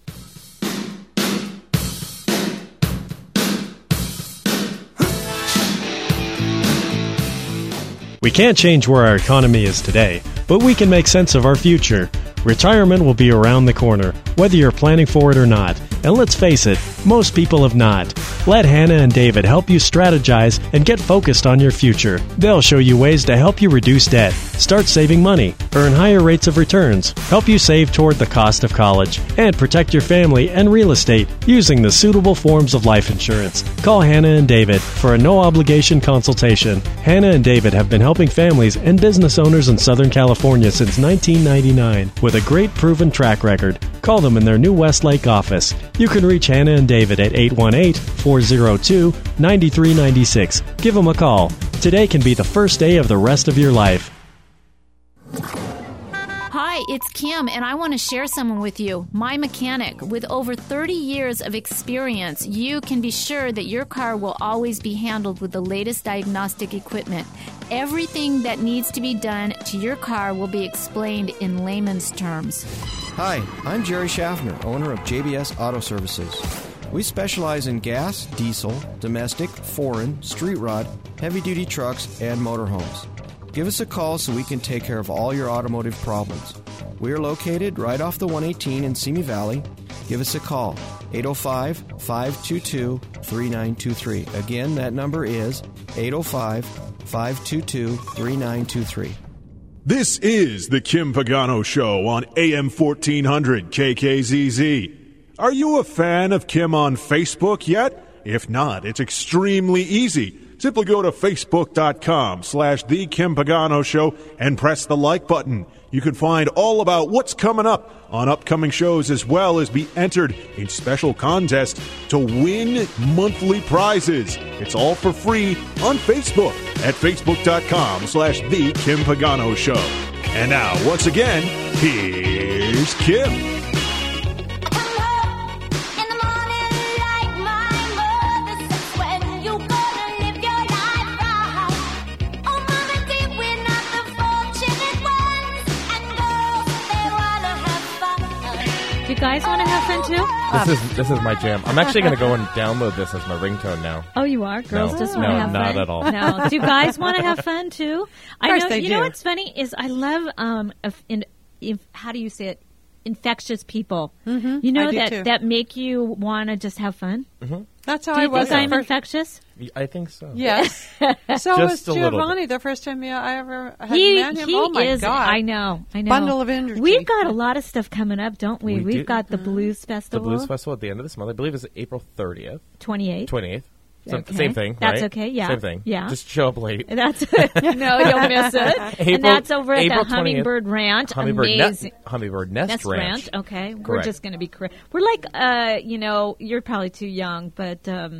We can't change where our economy is today, but we can make sense of our future. Retirement will be around the corner, whether you're planning for it or not. And let's face it, most people have not. Let Hannah and David help you strategize and get focused on your future. They'll show you ways to help you reduce debt, start saving money, earn higher rates of returns, help you save toward the cost of college, and protect your family and real estate using the suitable forms of life insurance. Call Hannah and David for a no-obligation consultation. Hannah and David have been helping families and business owners in Southern California since nineteen ninety-nine with a great proven track record. Call them in their new Westlake office. You can reach Hannah and David at eight one eight, four oh two, nine three nine six. Give them a call. Today can be the first day of the rest of your life. Hi, it's Kim, and I want to share someone with you. My mechanic. With over thirty years of experience, you can be sure that your car will always be handled with the latest diagnostic equipment. Everything that needs to be done to your car will be explained in layman's terms. Hi, I'm Jerry Schaffner, owner of J B S Auto Services. We specialize in gas, diesel, domestic, foreign, street rod, heavy-duty trucks, and motorhomes. Give us a call so we can take care of all your automotive problems. We are located right off the one eighteen in Simi Valley. Give us a call, eight oh five, five two two, three nine two three. Again, that number is eight oh five, five two two, three nine two three. This is the Kim Pagano Show on A M fourteen hundred K K Z Z. Are you a fan of Kim on Facebook yet? If not, it's extremely easy. Simply go to facebook.com slash The Kim Pagano Show and press the like button. You can find all about what's coming up on upcoming shows, as well as be entered in special contests to win monthly prizes. It's all for free on Facebook at facebook.com slash The Kim Pagano Show. And now, once again, here's Kim. Do you guys want to have fun too? This is this is my jam. I'm actually going to go and download this as my ringtone now. Oh, you are? Girls No. just No, want to have not fun? at all. No. Do you guys want to have fun too? I course know. they You do. know what's funny is I love um, if, in, if, how do you say it? Infectious people. Mm-hmm. You know I do that too. that make you want to just have fun. Mm-hmm. That's how Do I you was. think at I'm first. infectious? I think so. Yes. So Just was a little Giovanni the first time yeah, I ever had He, met him. he oh my is. God. I know. I know. Bundle of energy. We've got a lot of stuff coming up, don't we? We We've do. got the Blues The Festival, Blues Festival at the end of this month. I believe it's April thirtieth, twenty-eighth. twenty-eighth. So, Okay. Same thing. That's right? okay, yeah. Same thing. Yeah. Just show up late. That's no, you'll miss it. April- and that's over at April the Hummingbird Ranch. Hummingbird, Amazing. ne- Hummingbird Nest, Nest Ranch. Ranch. Okay, we're Correct. just going to be cra- we're like uh, you know, you're probably too young, but um,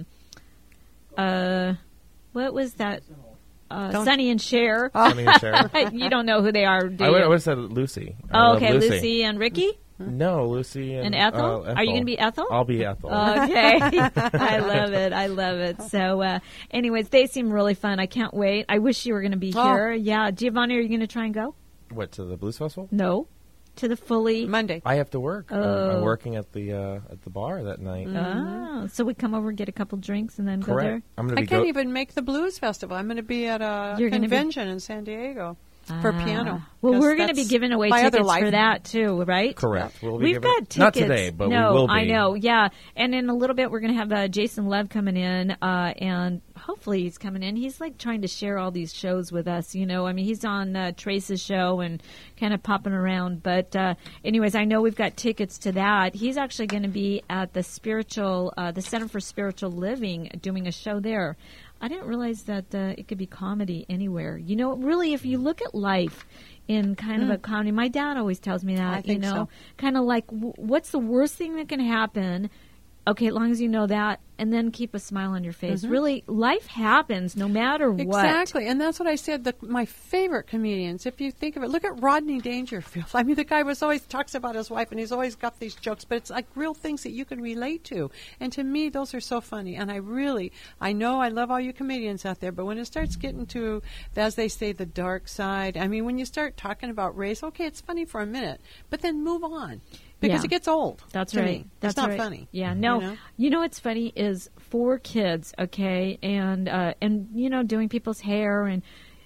uh, what was that? Uh, Don't- Sonny and Cher. Sonny and Cher. You don't know who they are, do I would, you? I would have said Lucy. I oh, love okay, Lucy. Lucy and Ricky No, Lucy and, and Ethel. uh, Are you going to be Ethel? I'll be Ethel. Okay. I love it. I love it. So, uh, anyways, they seem really fun. I can't wait. I wish you were going to be Oh. here. Yeah. Giovanni, are you going to try and go? What, to the Blues Festival? No. To the fully. Monday. I have to work. I'm- Oh. I'm working at the uh, at the bar that night. Oh, so we come over and get a couple drinks and then go there? Correct. I'm going to I be can't go- even make the Blues Festival. I'm going to be at a You're gonna be- convention in San Diego for Ah. piano. Well, 'Cause we're going to be that's giving away my other tickets life. for that too, right? Correct. We'll be We've giving- got tickets. Not today, but no, we will be. I know, yeah. And in a little bit, we're going to have uh, Jason Lev coming in, uh, and hopefully he's coming in. He's like trying to share all these shows with us, you know. I mean, he's on uh, Trace's show and kind of popping around. But uh, anyways, I know we've got tickets to that. He's actually going to be at the spiritual, uh, the Center for Spiritual Living, doing a show there. I didn't realize that uh, it could be comedy anywhere. You know, really, if you look at life in kind of a comedy, my dad always tells me that, I think you know, so. kind of like, w- what's the worst thing that can happen? Okay, as long as you know that, and then keep a smile on your face. Really, life happens no matter what. Exactly, and that's what I said. The, my favorite comedians, if you think of it, look at Rodney Dangerfield. I mean, the guy was always talks about his wife, and he's always got these jokes, but it's like real things that you can relate to. And to me, those are so funny. And I really, I know I love all you comedians out there, but when it starts getting to, as they say, the dark side, I mean, when you start talking about race, okay, it's funny for a minute, but then move on. Because Yeah. it gets old. That's to right. me. That's it's not right. funny. Yeah. No. You know? You know what's funny is four kids. Okay, and uh, and you know doing people's hair and.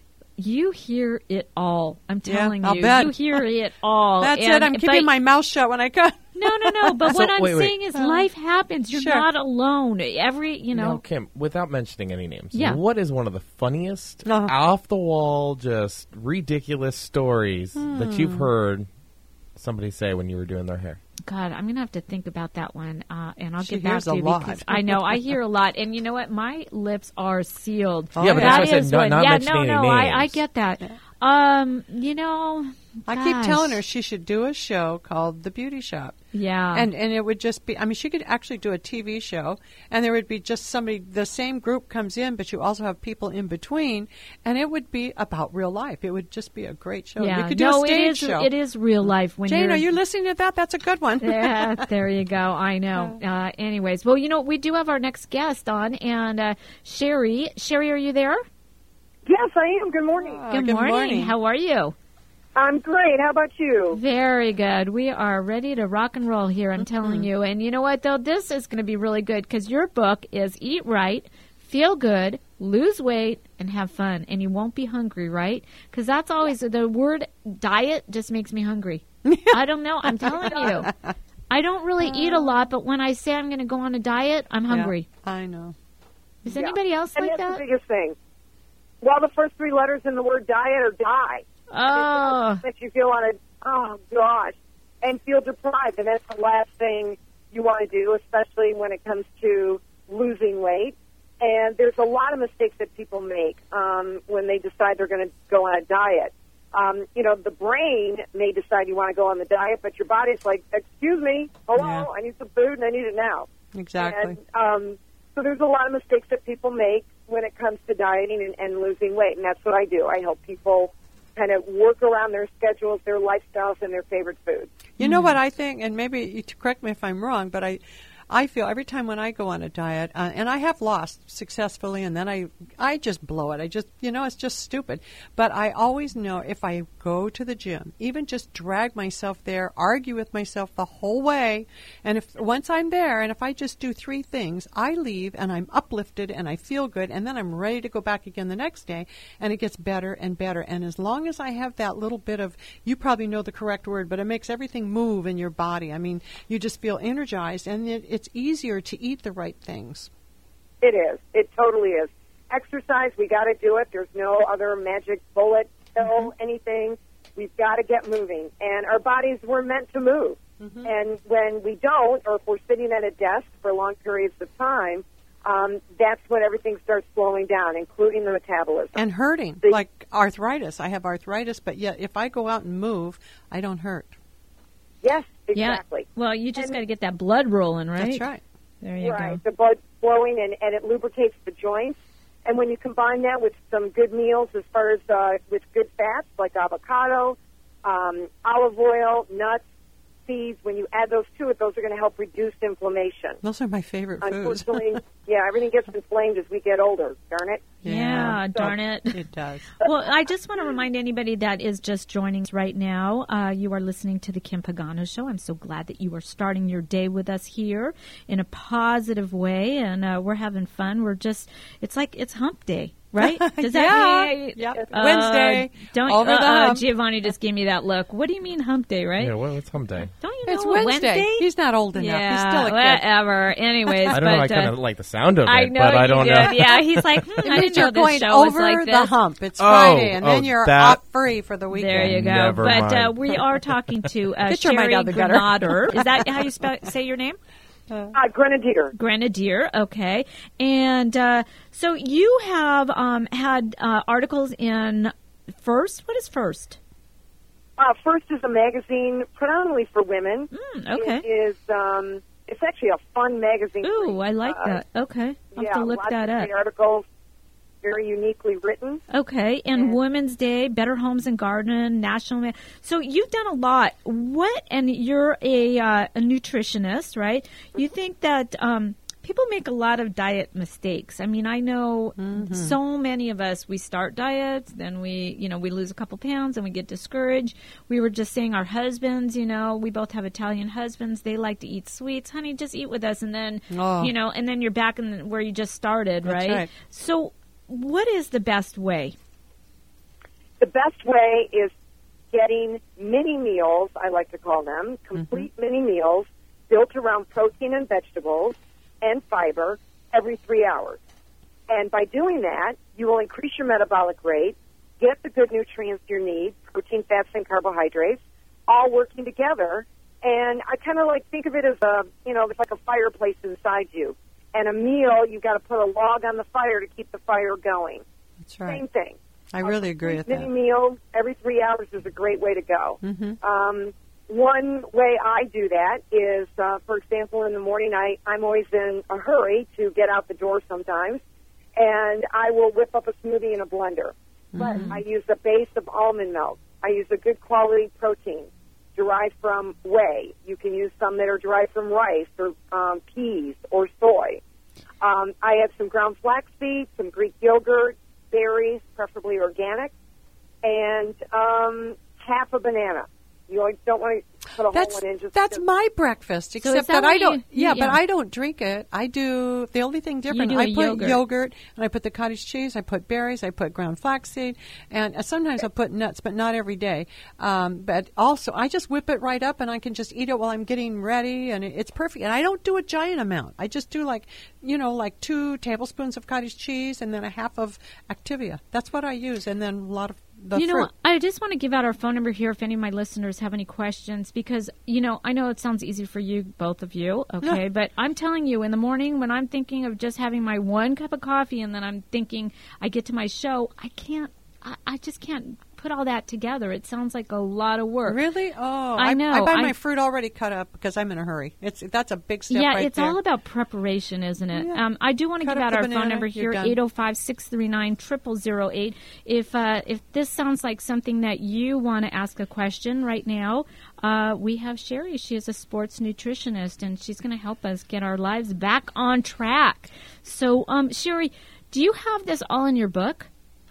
You hear it all. I'm Yeah, telling I'll you. bet. You hear it all. That's And it. I'm if keeping I- my mouth shut when I cut. No, no, no. But So, what I'm wait, wait. saying is life happens. You're Sure. not alone. Every, you know. Now, Kim, without mentioning any names, Yeah. what is one of the funniest, Uh-huh. off the wall, just ridiculous stories that you've heard somebody say when you were doing their hair? God, I'm gonna have to think about that one, uh, and I'll She get back hears to a you lot. because I know I hear a lot, and you know what? My lips are sealed. Oh, Yeah, but that's That why I said is not- what- not yeah, mentioning no, any no, I, I names. get that. Um, you know, I keep gosh. telling her she should do a show called The Beauty Shop. Yeah, And and it would just be, I mean, she could actually do a T V show, and there would be just somebody, the same group comes in, but you also have people in between, and it would be about real life. It would just be a great show. yeah. You could do no, a stage it is. show. It is real life. When Jane, you're, are you listening to that? That's a good one. Yeah, there you go. I know. Uh, anyways, well, you know, we do have our next guest on, and uh, Sherry. Sherry, are you there? Yes, I am. Good morning. Uh, good, good morning. morning. How are you? I'm great. How about you? Very good. We are ready to rock and roll here, I'm telling you. And you know what, though? This is going to be really good because your book is Eat Right, Feel Good, Lose Weight, and Have Fun. And you won't be hungry, right? Because that's always the word diet just makes me hungry. I don't know. I'm telling you. I don't really eat a lot, but when I say I'm going to go on a diet, I'm hungry. Yeah, I know. Is Yeah. anybody else and like that's that? the biggest thing. Well, the first three letters in the word diet are die. Oh, Makes you feel on a, oh, gosh, and feel deprived. And that's the last thing you want to do, especially when it comes to losing weight. And there's a lot of mistakes that people make um, when they decide they're going to go on a diet. Um, you know, the brain may decide you want to go on the diet, but your body's like, excuse me, hello, Yeah. I need some food and I need it now. Exactly. And um, so there's a lot of mistakes that people make when it comes to dieting and, and losing weight, and that's what I do. I help people kind of work around their schedules, their lifestyles, and their favorite foods. You know what I think, and maybe you to correct me if I'm wrong, but I, I feel every time when I go on a diet, uh, and I have lost successfully, and then I, I just blow it. I just, you know, it's just stupid. But I always know if I go to the gym, even just drag myself there, argue with myself the whole way, and if once I'm there, and if I just do three things, I leave and I'm uplifted and I feel good, and then I'm ready to go back again the next day, and it gets better and better. And as long as I have that little bit of, you probably know the correct word, but it makes everything move in your body. I mean, you just feel energized, and it, it's easier to eat the right things. It is. It totally is. Exercise, we got to do it. There's no other magic bullet pill, mm-hmm. anything. We've got to get moving. And our bodies were meant to move. Mm-hmm. And when we don't, or if we're sitting at a desk for long periods of time, um, that's when everything starts slowing down, including the metabolism. And hurting, the, like arthritis. I have arthritis, but yet if I go out and move, I don't hurt. Yes, exactly. Yeah. Well, you just got to get that blood rolling, right? That's right. There you right. go. The blood flowing, and, and it lubricates the joints. And when you combine that with some good meals as far as uh, with good fats like avocado, um, olive oil, nuts, seeds, when you add those to it, those are going to help reduce inflammation. Those are my favorite foods. Unfortunately, yeah, everything gets inflamed as we get older. Darn it. Yeah, yeah so, darn it. It does. Well, I just want to remind anybody that is just joining us right now. Uh, you are listening to the Kim Pagano Show. I'm so glad that you are starting your day with us here in a positive way, and uh, we're having fun. We're just, it's like it's hump day. Right? Does that yeah. mean Yep. uh, Wednesday? Don't over uh, the uh, hump. Giovanni just gave me that look. What do you mean hump day? Right? Yeah, well, it's hump day. Don't you know it's what Wednesday. Wednesday? He's not old enough. Yeah, He's still a kid. whatever. Anyways, I don't but, know. I kind uh, of like the sound of it, I know but I don't you know. did. Yeah, he's like, hmm, I means didn't know you're this going show over was like the this. hump. It's Oh, Friday, and oh, then you're that- off free for the weekend. There you go. Never but mind. uh, we are talking to uh, Get your mind Sherry out the gutter. Grenadier. Is that how you spe- say your name? Uh, Grenadier. Grenadier, okay. And uh, so you have um, had uh, articles in First. What is First? Uh, First is a magazine predominantly for women. Mm, okay. It is, um, it's actually a fun magazine. Ooh, I like uh, that. Okay. I'll yeah, have to look lots that of up. great articles, very uniquely written. Okay, and And- Women's Day, Better Homes and Garden, National. Ma- so you've done a lot. What? And you're a uh, a nutritionist, right? You think that um, people make a lot of diet mistakes. I mean, I know Mm-hmm. so many of us. We start diets, then we, you know, we lose a couple pounds, and we get discouraged. We were just saying our husbands. You know, we both have Italian husbands. They like to eat sweets. Honey, just eat with us, and then Oh. you know, and then you're back in where you just started, That's right? right. So. What is the best way? The best way is getting mini meals, I like to call them, complete Mm-hmm. mini meals built around protein and vegetables and fiber every three hours. And by doing that, you will increase your metabolic rate, get the good nutrients you need, protein, fats, and carbohydrates, all working together. And I kind of like think of it as a, you know, it's like a fireplace inside you. And a meal, you've got to put a log on the fire to keep the fire going. That's right. Same thing. I really agree with Mini that. meal every three hours is a great way to go. Mm-hmm. Um, one way I do that is, uh, for example, in the morning, I, I'm always in a hurry to get out the door sometimes, and I will whip up a smoothie in a blender. But I use a base of almond milk. I use a good quality protein derived from whey. You can use some that are derived from rice or um, peas or soy. Um, I add some ground flaxseed, some Greek yogurt, berries, preferably organic, and um, half a banana. You always don't want to put a That's whole one in. Just that's just, my breakfast, is except that that, I what don't. you- yeah, yeah. but I don't drink it. I do the only thing different. do I a put yogurt. yogurt, and I put the cottage cheese. I put berries. I put ground flaxseed, and uh, sometimes I put nuts, but not every day. Um, but also, I just whip it right up, and I can just eat it while I'm getting ready, and it, it's perfect. And I don't do a giant amount. I just do like you know, like two tablespoons of cottage cheese, and then a half of Activia. That's what I use, and then a lot of the you know, fruit. I just want to give out our phone number here if any of my listeners have any questions, because, you know, I know it sounds easy for you, both of you, okay, Yeah. but I'm telling you, in the morning when I'm thinking of just having my one cup of coffee and then I'm thinking I get to my show, I can't, I, I just can't put all that together. It sounds like a lot of work. Really? Oh, I know. I buy I- my fruit already cut up because I'm in a hurry. It's That's a big step Yeah, right it's there. all about preparation, isn't it? Yeah. Um, I do want to Cut give up out the our banana, phone number you're here, done. eight oh five, six three nine, zero zero zero eight. If, uh, if this sounds like something that you want to ask a question right now, uh, we have Sherry. She is a sports nutritionist, and she's going to help us get our lives back on track. So, um, Sherry, do you have this all in your book?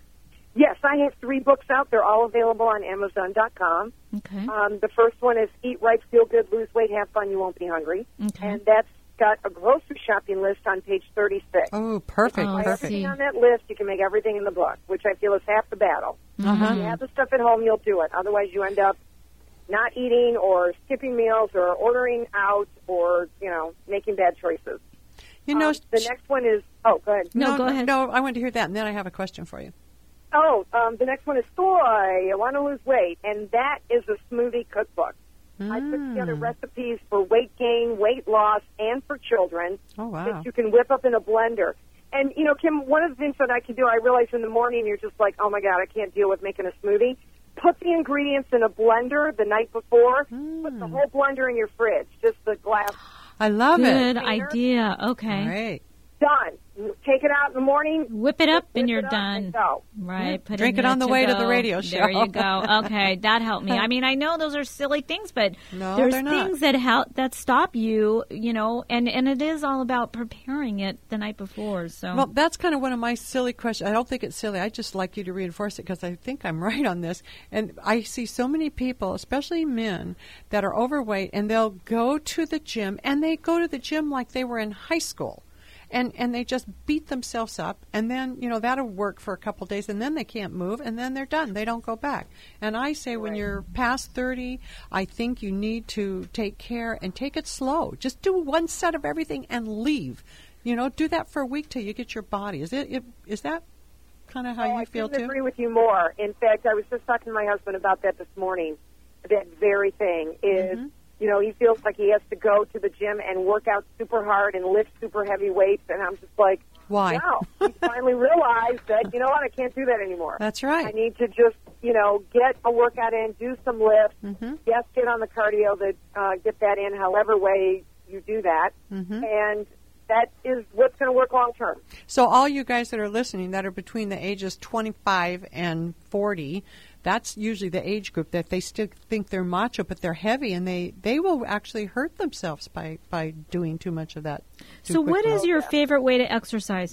Yes, I have three books out. They're all available on Amazon dot com. Okay. Um, the first one is Eat Right, Feel Good, Lose Weight, Have Fun, You Won't Be Hungry. Okay. And that's got a grocery shopping list on page thirty-six. Oh, perfect, Oh, By perfect. everything on that list, you can make everything in the book, which I feel is half the battle. Uh-huh. If you have the stuff at home, you'll do it. Otherwise, you end up not eating or skipping meals or ordering out or, you know, making bad choices. You know, Um, the next one is, oh, go ahead. No, go ahead. No, I want to hear that, and then I have a question for you. Oh, um, the next one is Soy. I want to lose weight, and that is a smoothie cookbook. I put together Mm. recipes for weight gain, weight loss, and for children Oh, wow. that you can whip up in a blender. And, you know, Kim, one of the things that I can do, I realize in the morning you're just like, oh, my God, I can't deal with making a smoothie. Put the ingredients in a blender the night before. Mm. Put the whole blender in your fridge, just the glass. I love Good it. idea. Okay. Great. Done. Take it out in the morning. Whip it up and whip you're it up done. and go. Right. Put Drink in it on there the way to the go. radio There show. you go. Okay, that helped me. I mean, I know those are silly things, but No, there's they're not. things that help that stop you, you know, and and it is all about preparing it the night before. So Well, that's kind of one of my silly questions. I don't think it's silly. I just like you to reinforce it because I think I'm right on this. And I see so many people, especially men, that are overweight, and they'll go to the gym, and they go to the gym like they were in high school. And and they just beat themselves up, and then, you know, that'll work for a couple of days, and then they can't move, and then they're done. They don't go back. And I say when you're past thirty, I think you need to take care and take it slow. Just do one set of everything and leave. You know, do that for a week till you get your body. Is it, it is that kind of how Oh, you I feel couldn't too? agree with you more. In fact, I was just talking to my husband about that this morning. That very thing is, Mm-hmm. you know, he feels like he has to go to the gym and work out super hard and lift super heavy weights, and I'm just like, Why? wow. He finally realized that, you know what, I can't do that anymore. That's right. I need to just, you know, get a workout in, do some lifts, Mm-hmm. yes, get on the cardio, that uh, get that in however way you do that, Mm-hmm. and that is what's going to work long term. So all you guys that are listening that are between the ages twenty-five and forty, that's usually the age group that they still think they're macho, but they're heavy, and they, they will actually hurt themselves by, by doing too much of that. too So what quickly. is your favorite way to exercise?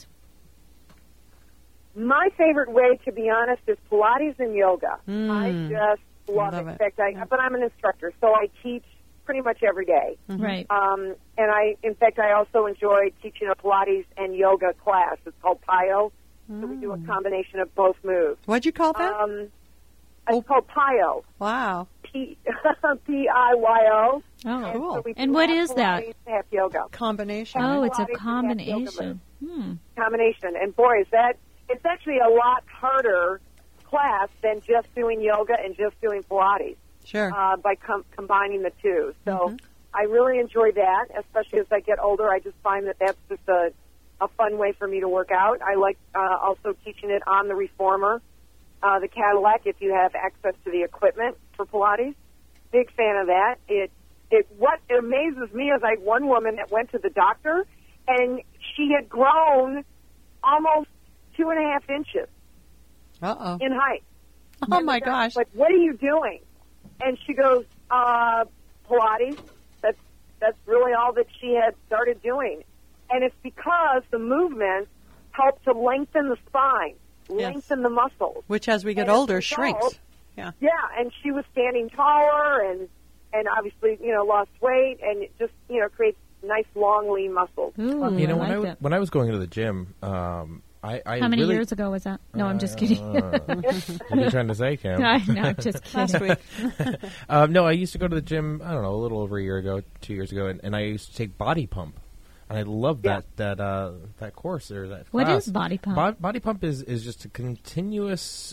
My favorite way, to be honest, is Pilates and yoga. Mm. I just love, Love it. In it. fact, I, but I'm an instructor, so I teach pretty much every day. Right. Um, and I, in fact, I also enjoy teaching a Pilates and yoga class. It's called P I O. So we do a combination of both moves. What'd you call that? Um, it's called P I O. Wow. P P I Y O. Oh, cool. So we And do what half is that? Pilates, half yoga. Combination. Oh, Pilates it's a and half yoga combination. Hmm. Combination. And boy, is that, it's actually a lot harder class than just doing yoga and just doing Pilates. Sure. Uh, by com- combining the two. So Mm-hmm. I really enjoy that, especially as I get older. I just find that that's just a, a fun way for me to work out. I like uh, also teaching it on the Reformer, uh, the Cadillac, if you have access to the equipment for Pilates. Big fan of that. It, it, what amazes me is I had one woman that went to the doctor, and she had grown almost two and a half inches Uh-oh. in height. Oh, my gosh. Like, what are you doing? And she goes, uh, Pilates. That's that's really all that she had started doing. And it's because the movements help to lengthen the spine, Yes. lengthen the muscles. Which, as we get And as a older, result- shrinks. Yeah. Yeah, and she was standing taller and and obviously, you know, lost weight, and it just, you know, creates nice, long, lean muscles. Ooh, You know, I when like I w- that. when I was going to the gym, um, I, I How many really, years ago was that? No, I'm just kidding. Uh, what are you trying to say, Cam? I know, I'm just kidding. Last week. um, no, I used to go to the gym. I don't know, a little over a year ago, two years ago, and, and I used to take Body Pump, and I love that that uh, that course or that. What class. is Body Pump? Bo- body Pump is is just a continuous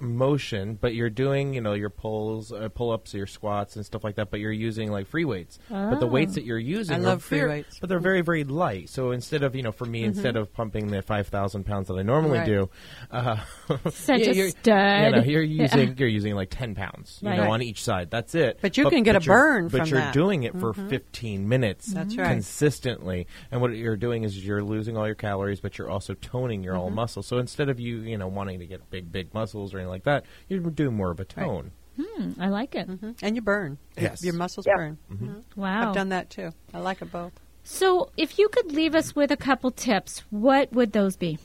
motion, but you're doing, you know, your pulls, uh, pull-ups, your squats and stuff like that, but you're using, like, free weights. Oh. But the weights that you're using I are love free very, weights. but they're very, very light. So instead of, you know, for me, Mm-hmm. instead of pumping the five thousand pounds that I normally Right. do, uh, Such you- a you're, stud. You know, you're Yeah. using, you're using like ten pounds, you Right. know, Right. on each side. That's it. But you can get a you're- burn But from you're that. doing it for Mhm. fifteen minutes That's right. consistently. And what you're doing is you're losing all your calories, but you're also toning your all Mhm. muscles. So instead of you, you know, wanting to get big, big muscles or anything like that, you're doing more of a tone. Hmm, I like it. Mm-hmm. And you burn. Yes. Your muscles Yeah. burn. Mhm. Mhm. Wow. I've done that too. I like it both. So, if you could leave us with a couple tips, what would those be?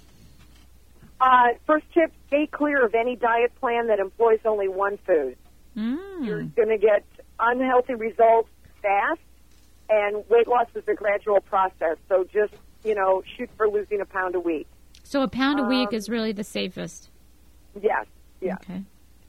Uh, first tip, stay clear of any diet plan that employs only one food. Mm. You're going to get unhealthy results fast, and weight loss is a gradual process. So just, you know, shoot for losing a pound a week. So, a pound a week Um, is really the safest. Yes, yes. Okay.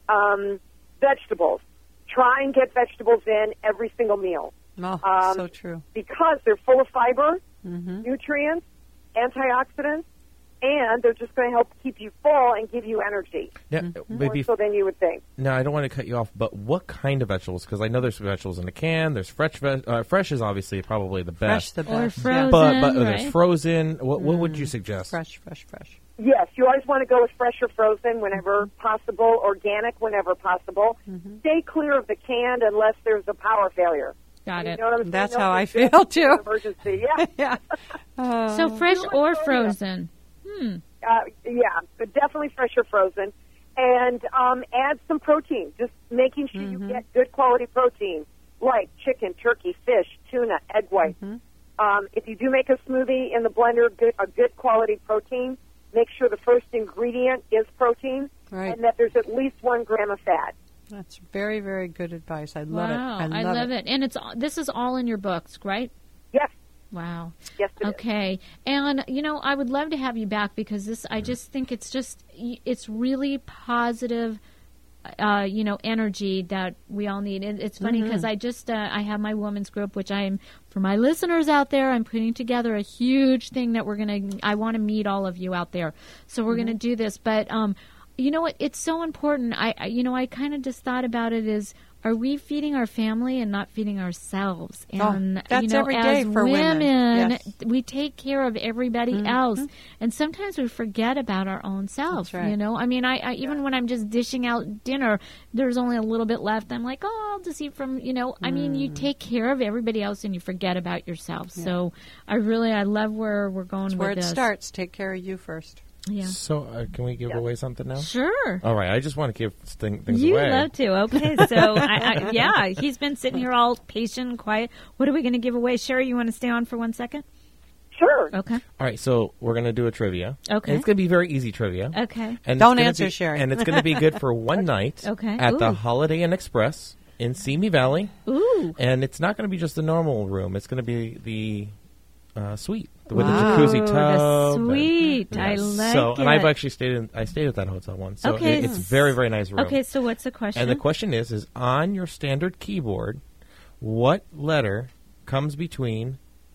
Um, vegetables. Try and get vegetables in every single meal. Oh, Um, so true. Because they're full of fiber, Mm-hmm. nutrients, antioxidants, and they're just going to help keep you full and give you energy. Now, Mm-hmm. More maybe so than you would think. now I don't want to cut you off, but what kind of vegetables? Because I know there's vegetables in a can. There's fresh. Ve- uh, fresh is obviously probably the Fresh best. the Or best. frozen, but but uh, right? there's frozen. What what would you suggest? Fresh, fresh, fresh. Yes, you always want to go with fresh or frozen whenever possible, organic whenever possible. Mm-hmm. Stay clear of the canned unless there's a power failure. Got You it. know what I'm saying? That's No, how I it's just feel, too. an Emergency, yeah. yeah. Uh, So, fresh do it or for you. frozen? Hmm. Uh, yeah, but definitely fresh or frozen. And um, add some protein, just making sure Mm-hmm. you get good quality protein, like chicken, turkey, fish, tuna, egg whites. Mm-hmm. Um, if you do make a smoothie in the blender, good, a good quality protein, make sure the first ingredient is protein Right. and that there's at least one gram of fat. That's very, very good advice. I love Wow, it. I love, it. And it's this is all in your books, right? Yes, Wow. yes, it is. Okay. And you know, I would love to have you back because this I just think it's just it's really positive uh, you know, energy that we all need. And it's funny because I just uh, I have my women's group, which I'm for my listeners out there. I'm putting together a huge thing that we're gonna. I want to meet all of you out there, so we're gonna do this. But um, you know what? It's so important. I, I you know, I kind of just thought about it as. Are we feeding our family and not feeding ourselves? Oh, And that's you know, every as day for women. Yes. we take care of everybody Mm-hmm. else, and sometimes we forget about our own self. That's right. You know, I mean, I, I even when I'm just dishing out dinner, there's only a little bit left. I'm like, oh, I'll just eat from. You know, I mean, Mm. you take care of everybody else and you forget about yourself. So I really, I love where we're going That's with where it this. starts. Take care of you first. Yeah, So uh, can we give away something now? sure. All right. I just want to give thing, things You away. love to. Okay, so I, I, yeah, he's been sitting here all patient, and quiet. What are we going to give away, Sherry? You want to stay on for one second? Sure. Okay. All right. So we're gonna do a trivia. Okay. And it's gonna be very easy trivia. Okay. And Don't it's gonna answer, be- Sherry. And it's going to be good for one night Okay. at the Ooh. Holiday Inn Express in Simi Valley. Ooh. And it's not going to be just the normal room. It's going to be the uh, suite with Wow. the jacuzzi Ooh, tub. the and- suite. I Yes. like so, it. And I've actually stayed in. I stayed at that hotel once. So Okay. it, it's very very nice room. Okay, so what's the question? And the question is: is on your standard keyboard, what letter comes between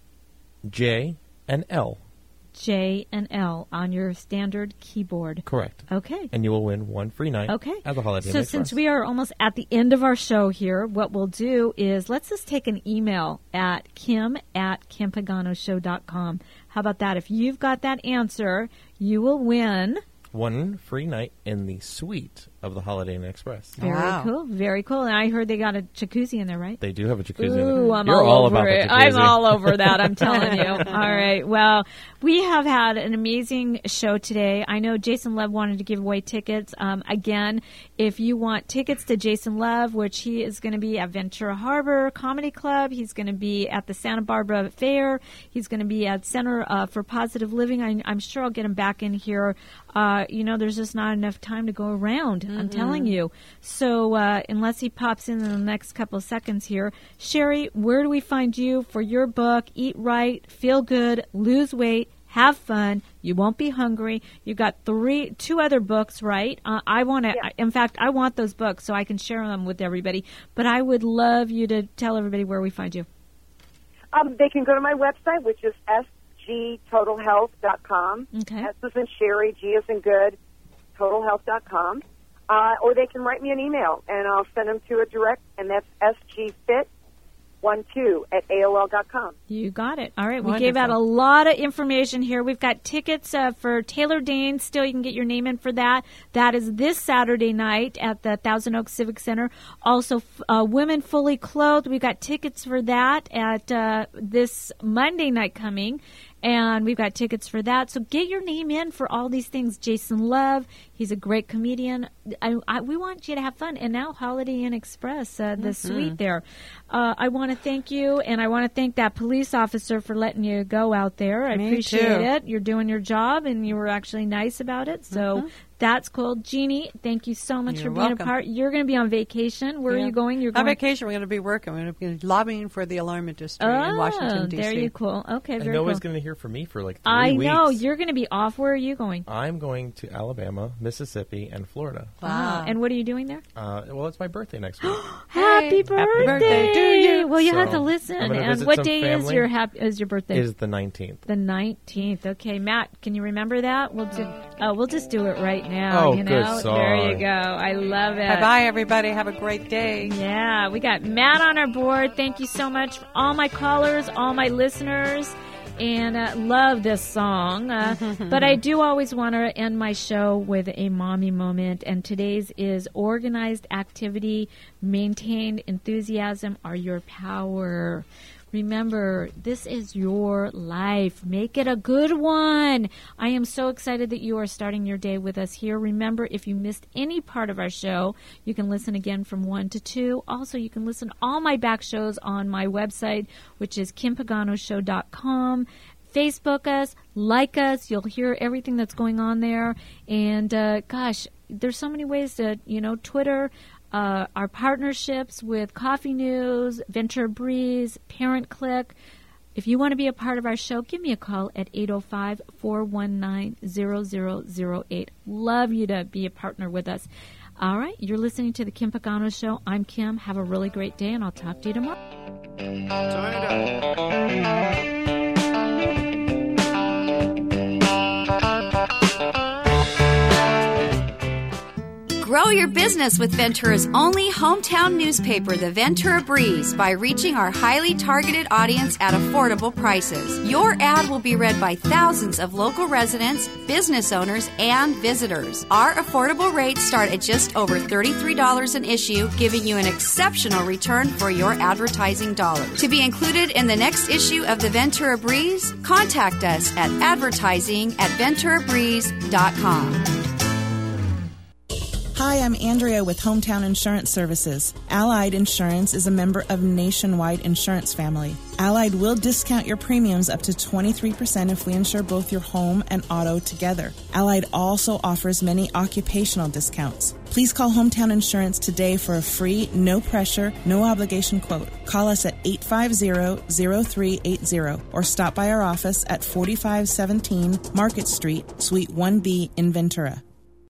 J and L? J and L on your standard keyboard. Correct. Okay. And you will win one free night. Okay. At the Holiday Inn So Express. since we are almost at the end of our show here, what we'll do is let's just take an email at kim at kim pagano show dot com. How about that? If you've got that answer, you will win. one free night in the suite of the Holiday Inn Express. Very Wow. cool. Very cool. And I heard they got a jacuzzi in there, right? They do have a jacuzzi. in Ooh, there. I'm You're all, all over about it. the I'm jacuzzi. all over that, I'm telling you. All right. Well, we have had an amazing show today. I know Jason Love wanted to give away tickets. Um, again, if you want tickets to Jason Love, which he is going to be at Ventura Harbor Comedy Club, he's going to be at the Santa Barbara Fair, he's going to be at Center uh, for Positive Living. I, I'm sure I'll get him back in here. Uh, you know, there's just not enough time to go around. I'm telling you. So uh, unless he pops in in the next couple of seconds here, Sherry, where do we find you for your book, Eat Right, Feel Good, Lose Weight, Have Fun, You Won't Be Hungry? You've got three, two other books, right? Uh, I want to, Yeah. in fact, I want those books so I can share them with everybody. But I would love you to tell everybody where we find you. Um, they can go to my website, which is s g total health dot com. Okay. S is in Sherry, G is in good, total health dot com. uh, or they can write me an email, and I'll send them to a direct, and that's s g fit one two at A O L dot com. You got it. All right. We Wonderful. gave out a lot of information here. We've got tickets uh, for Taylor Dane. Still, you can get your name in for that. That is this Saturday night at the Thousand Oaks Civic Center. Also, uh, Women Fully Clothed. We've got tickets for that at uh, this Monday night coming. And we've got tickets for that. So get your name in for all these things. Jason Love, he's a great comedian. I, I, we want you to have fun. And now Holiday Inn Express, uh, the Mm-hmm. suite there. Uh, I want to thank you, and I want to thank that police officer for letting you go out there. I Me appreciate too. it. You're doing your job, and you were actually nice about it. So Mhm. that's cool. Jeannie, thank you so much You're for being welcome. a part. You're going to be on vacation. Where Yeah. are you going? You're On going vacation, we're going to be working. We're going to be lobbying for the alarm industry Oh, in Washington, D C. there you cool. Okay, I very know cool. he's going to hear from me for like three I weeks. know. You're going to be off. Where are you going? I'm going to Alabama, Mississippi, and Florida. Wow. And what are you doing there? Uh, well, it's my birthday next week. Happy birthday! birthday to you. Well, you So, have to I'm listen. gonna And visit what some day is family. your hap- is your birthday? Is the nineteenth. The nineteenth. Okay, Matt, can you remember that? We'll do. Uh, we'll just do it right now. Oh, you know, good there you song. go. I love it. Bye bye, everybody. Have a great day. Yeah, we got Matt on our board. Thank you so much for all my callers, all my listeners, and uh, love this song. Uh, but I do always want to end my show with a mommy moment, and today's is organized activity, maintained enthusiasm are your power. Remember, this is your life. Make it a good one. I am so excited that you are starting your day with us here. Remember, if you missed any part of our show, you can listen again from one to two. Also, you can listen to all my back shows on my website, which is kim pagano show dot com. Facebook us, like us. You'll hear everything that's going on there. And, uh, gosh, there's so many ways to, you know, Twitter, Uh, our partnerships with Coffee News, Ventura Breeze, Parent Click. If you want to be a part of our show, give me a call at eight oh five, four one nine, zero zero zero eight. Love you to be a partner with us. All right, you're listening to The Kim Pagano Show. I'm Kim. Have a really great day, and I'll talk to you tomorrow. Grow your business with Ventura's only hometown newspaper, the Ventura Breeze, by reaching our highly targeted audience at affordable prices. Your ad will be read by thousands of local residents, business owners, and visitors. Our affordable rates start at just over thirty-three dollars an issue, giving you an exceptional return for your advertising dollars. To be included in the next issue of the Ventura Breeze, contact us at advertising at ventura breeze dot com. Hi, I'm Andrea with Hometown Insurance Services. Allied Insurance is a member of Nationwide Insurance Family. Allied will discount your premiums up to twenty-three percent if we insure both your home and auto together. Allied also offers many occupational discounts. Please call Hometown Insurance today for a free, no-pressure, no-obligation quote. Call us at eight five zero, zero three eight zero or stop by our office at forty-five seventeen Market Street, Suite one B in Ventura.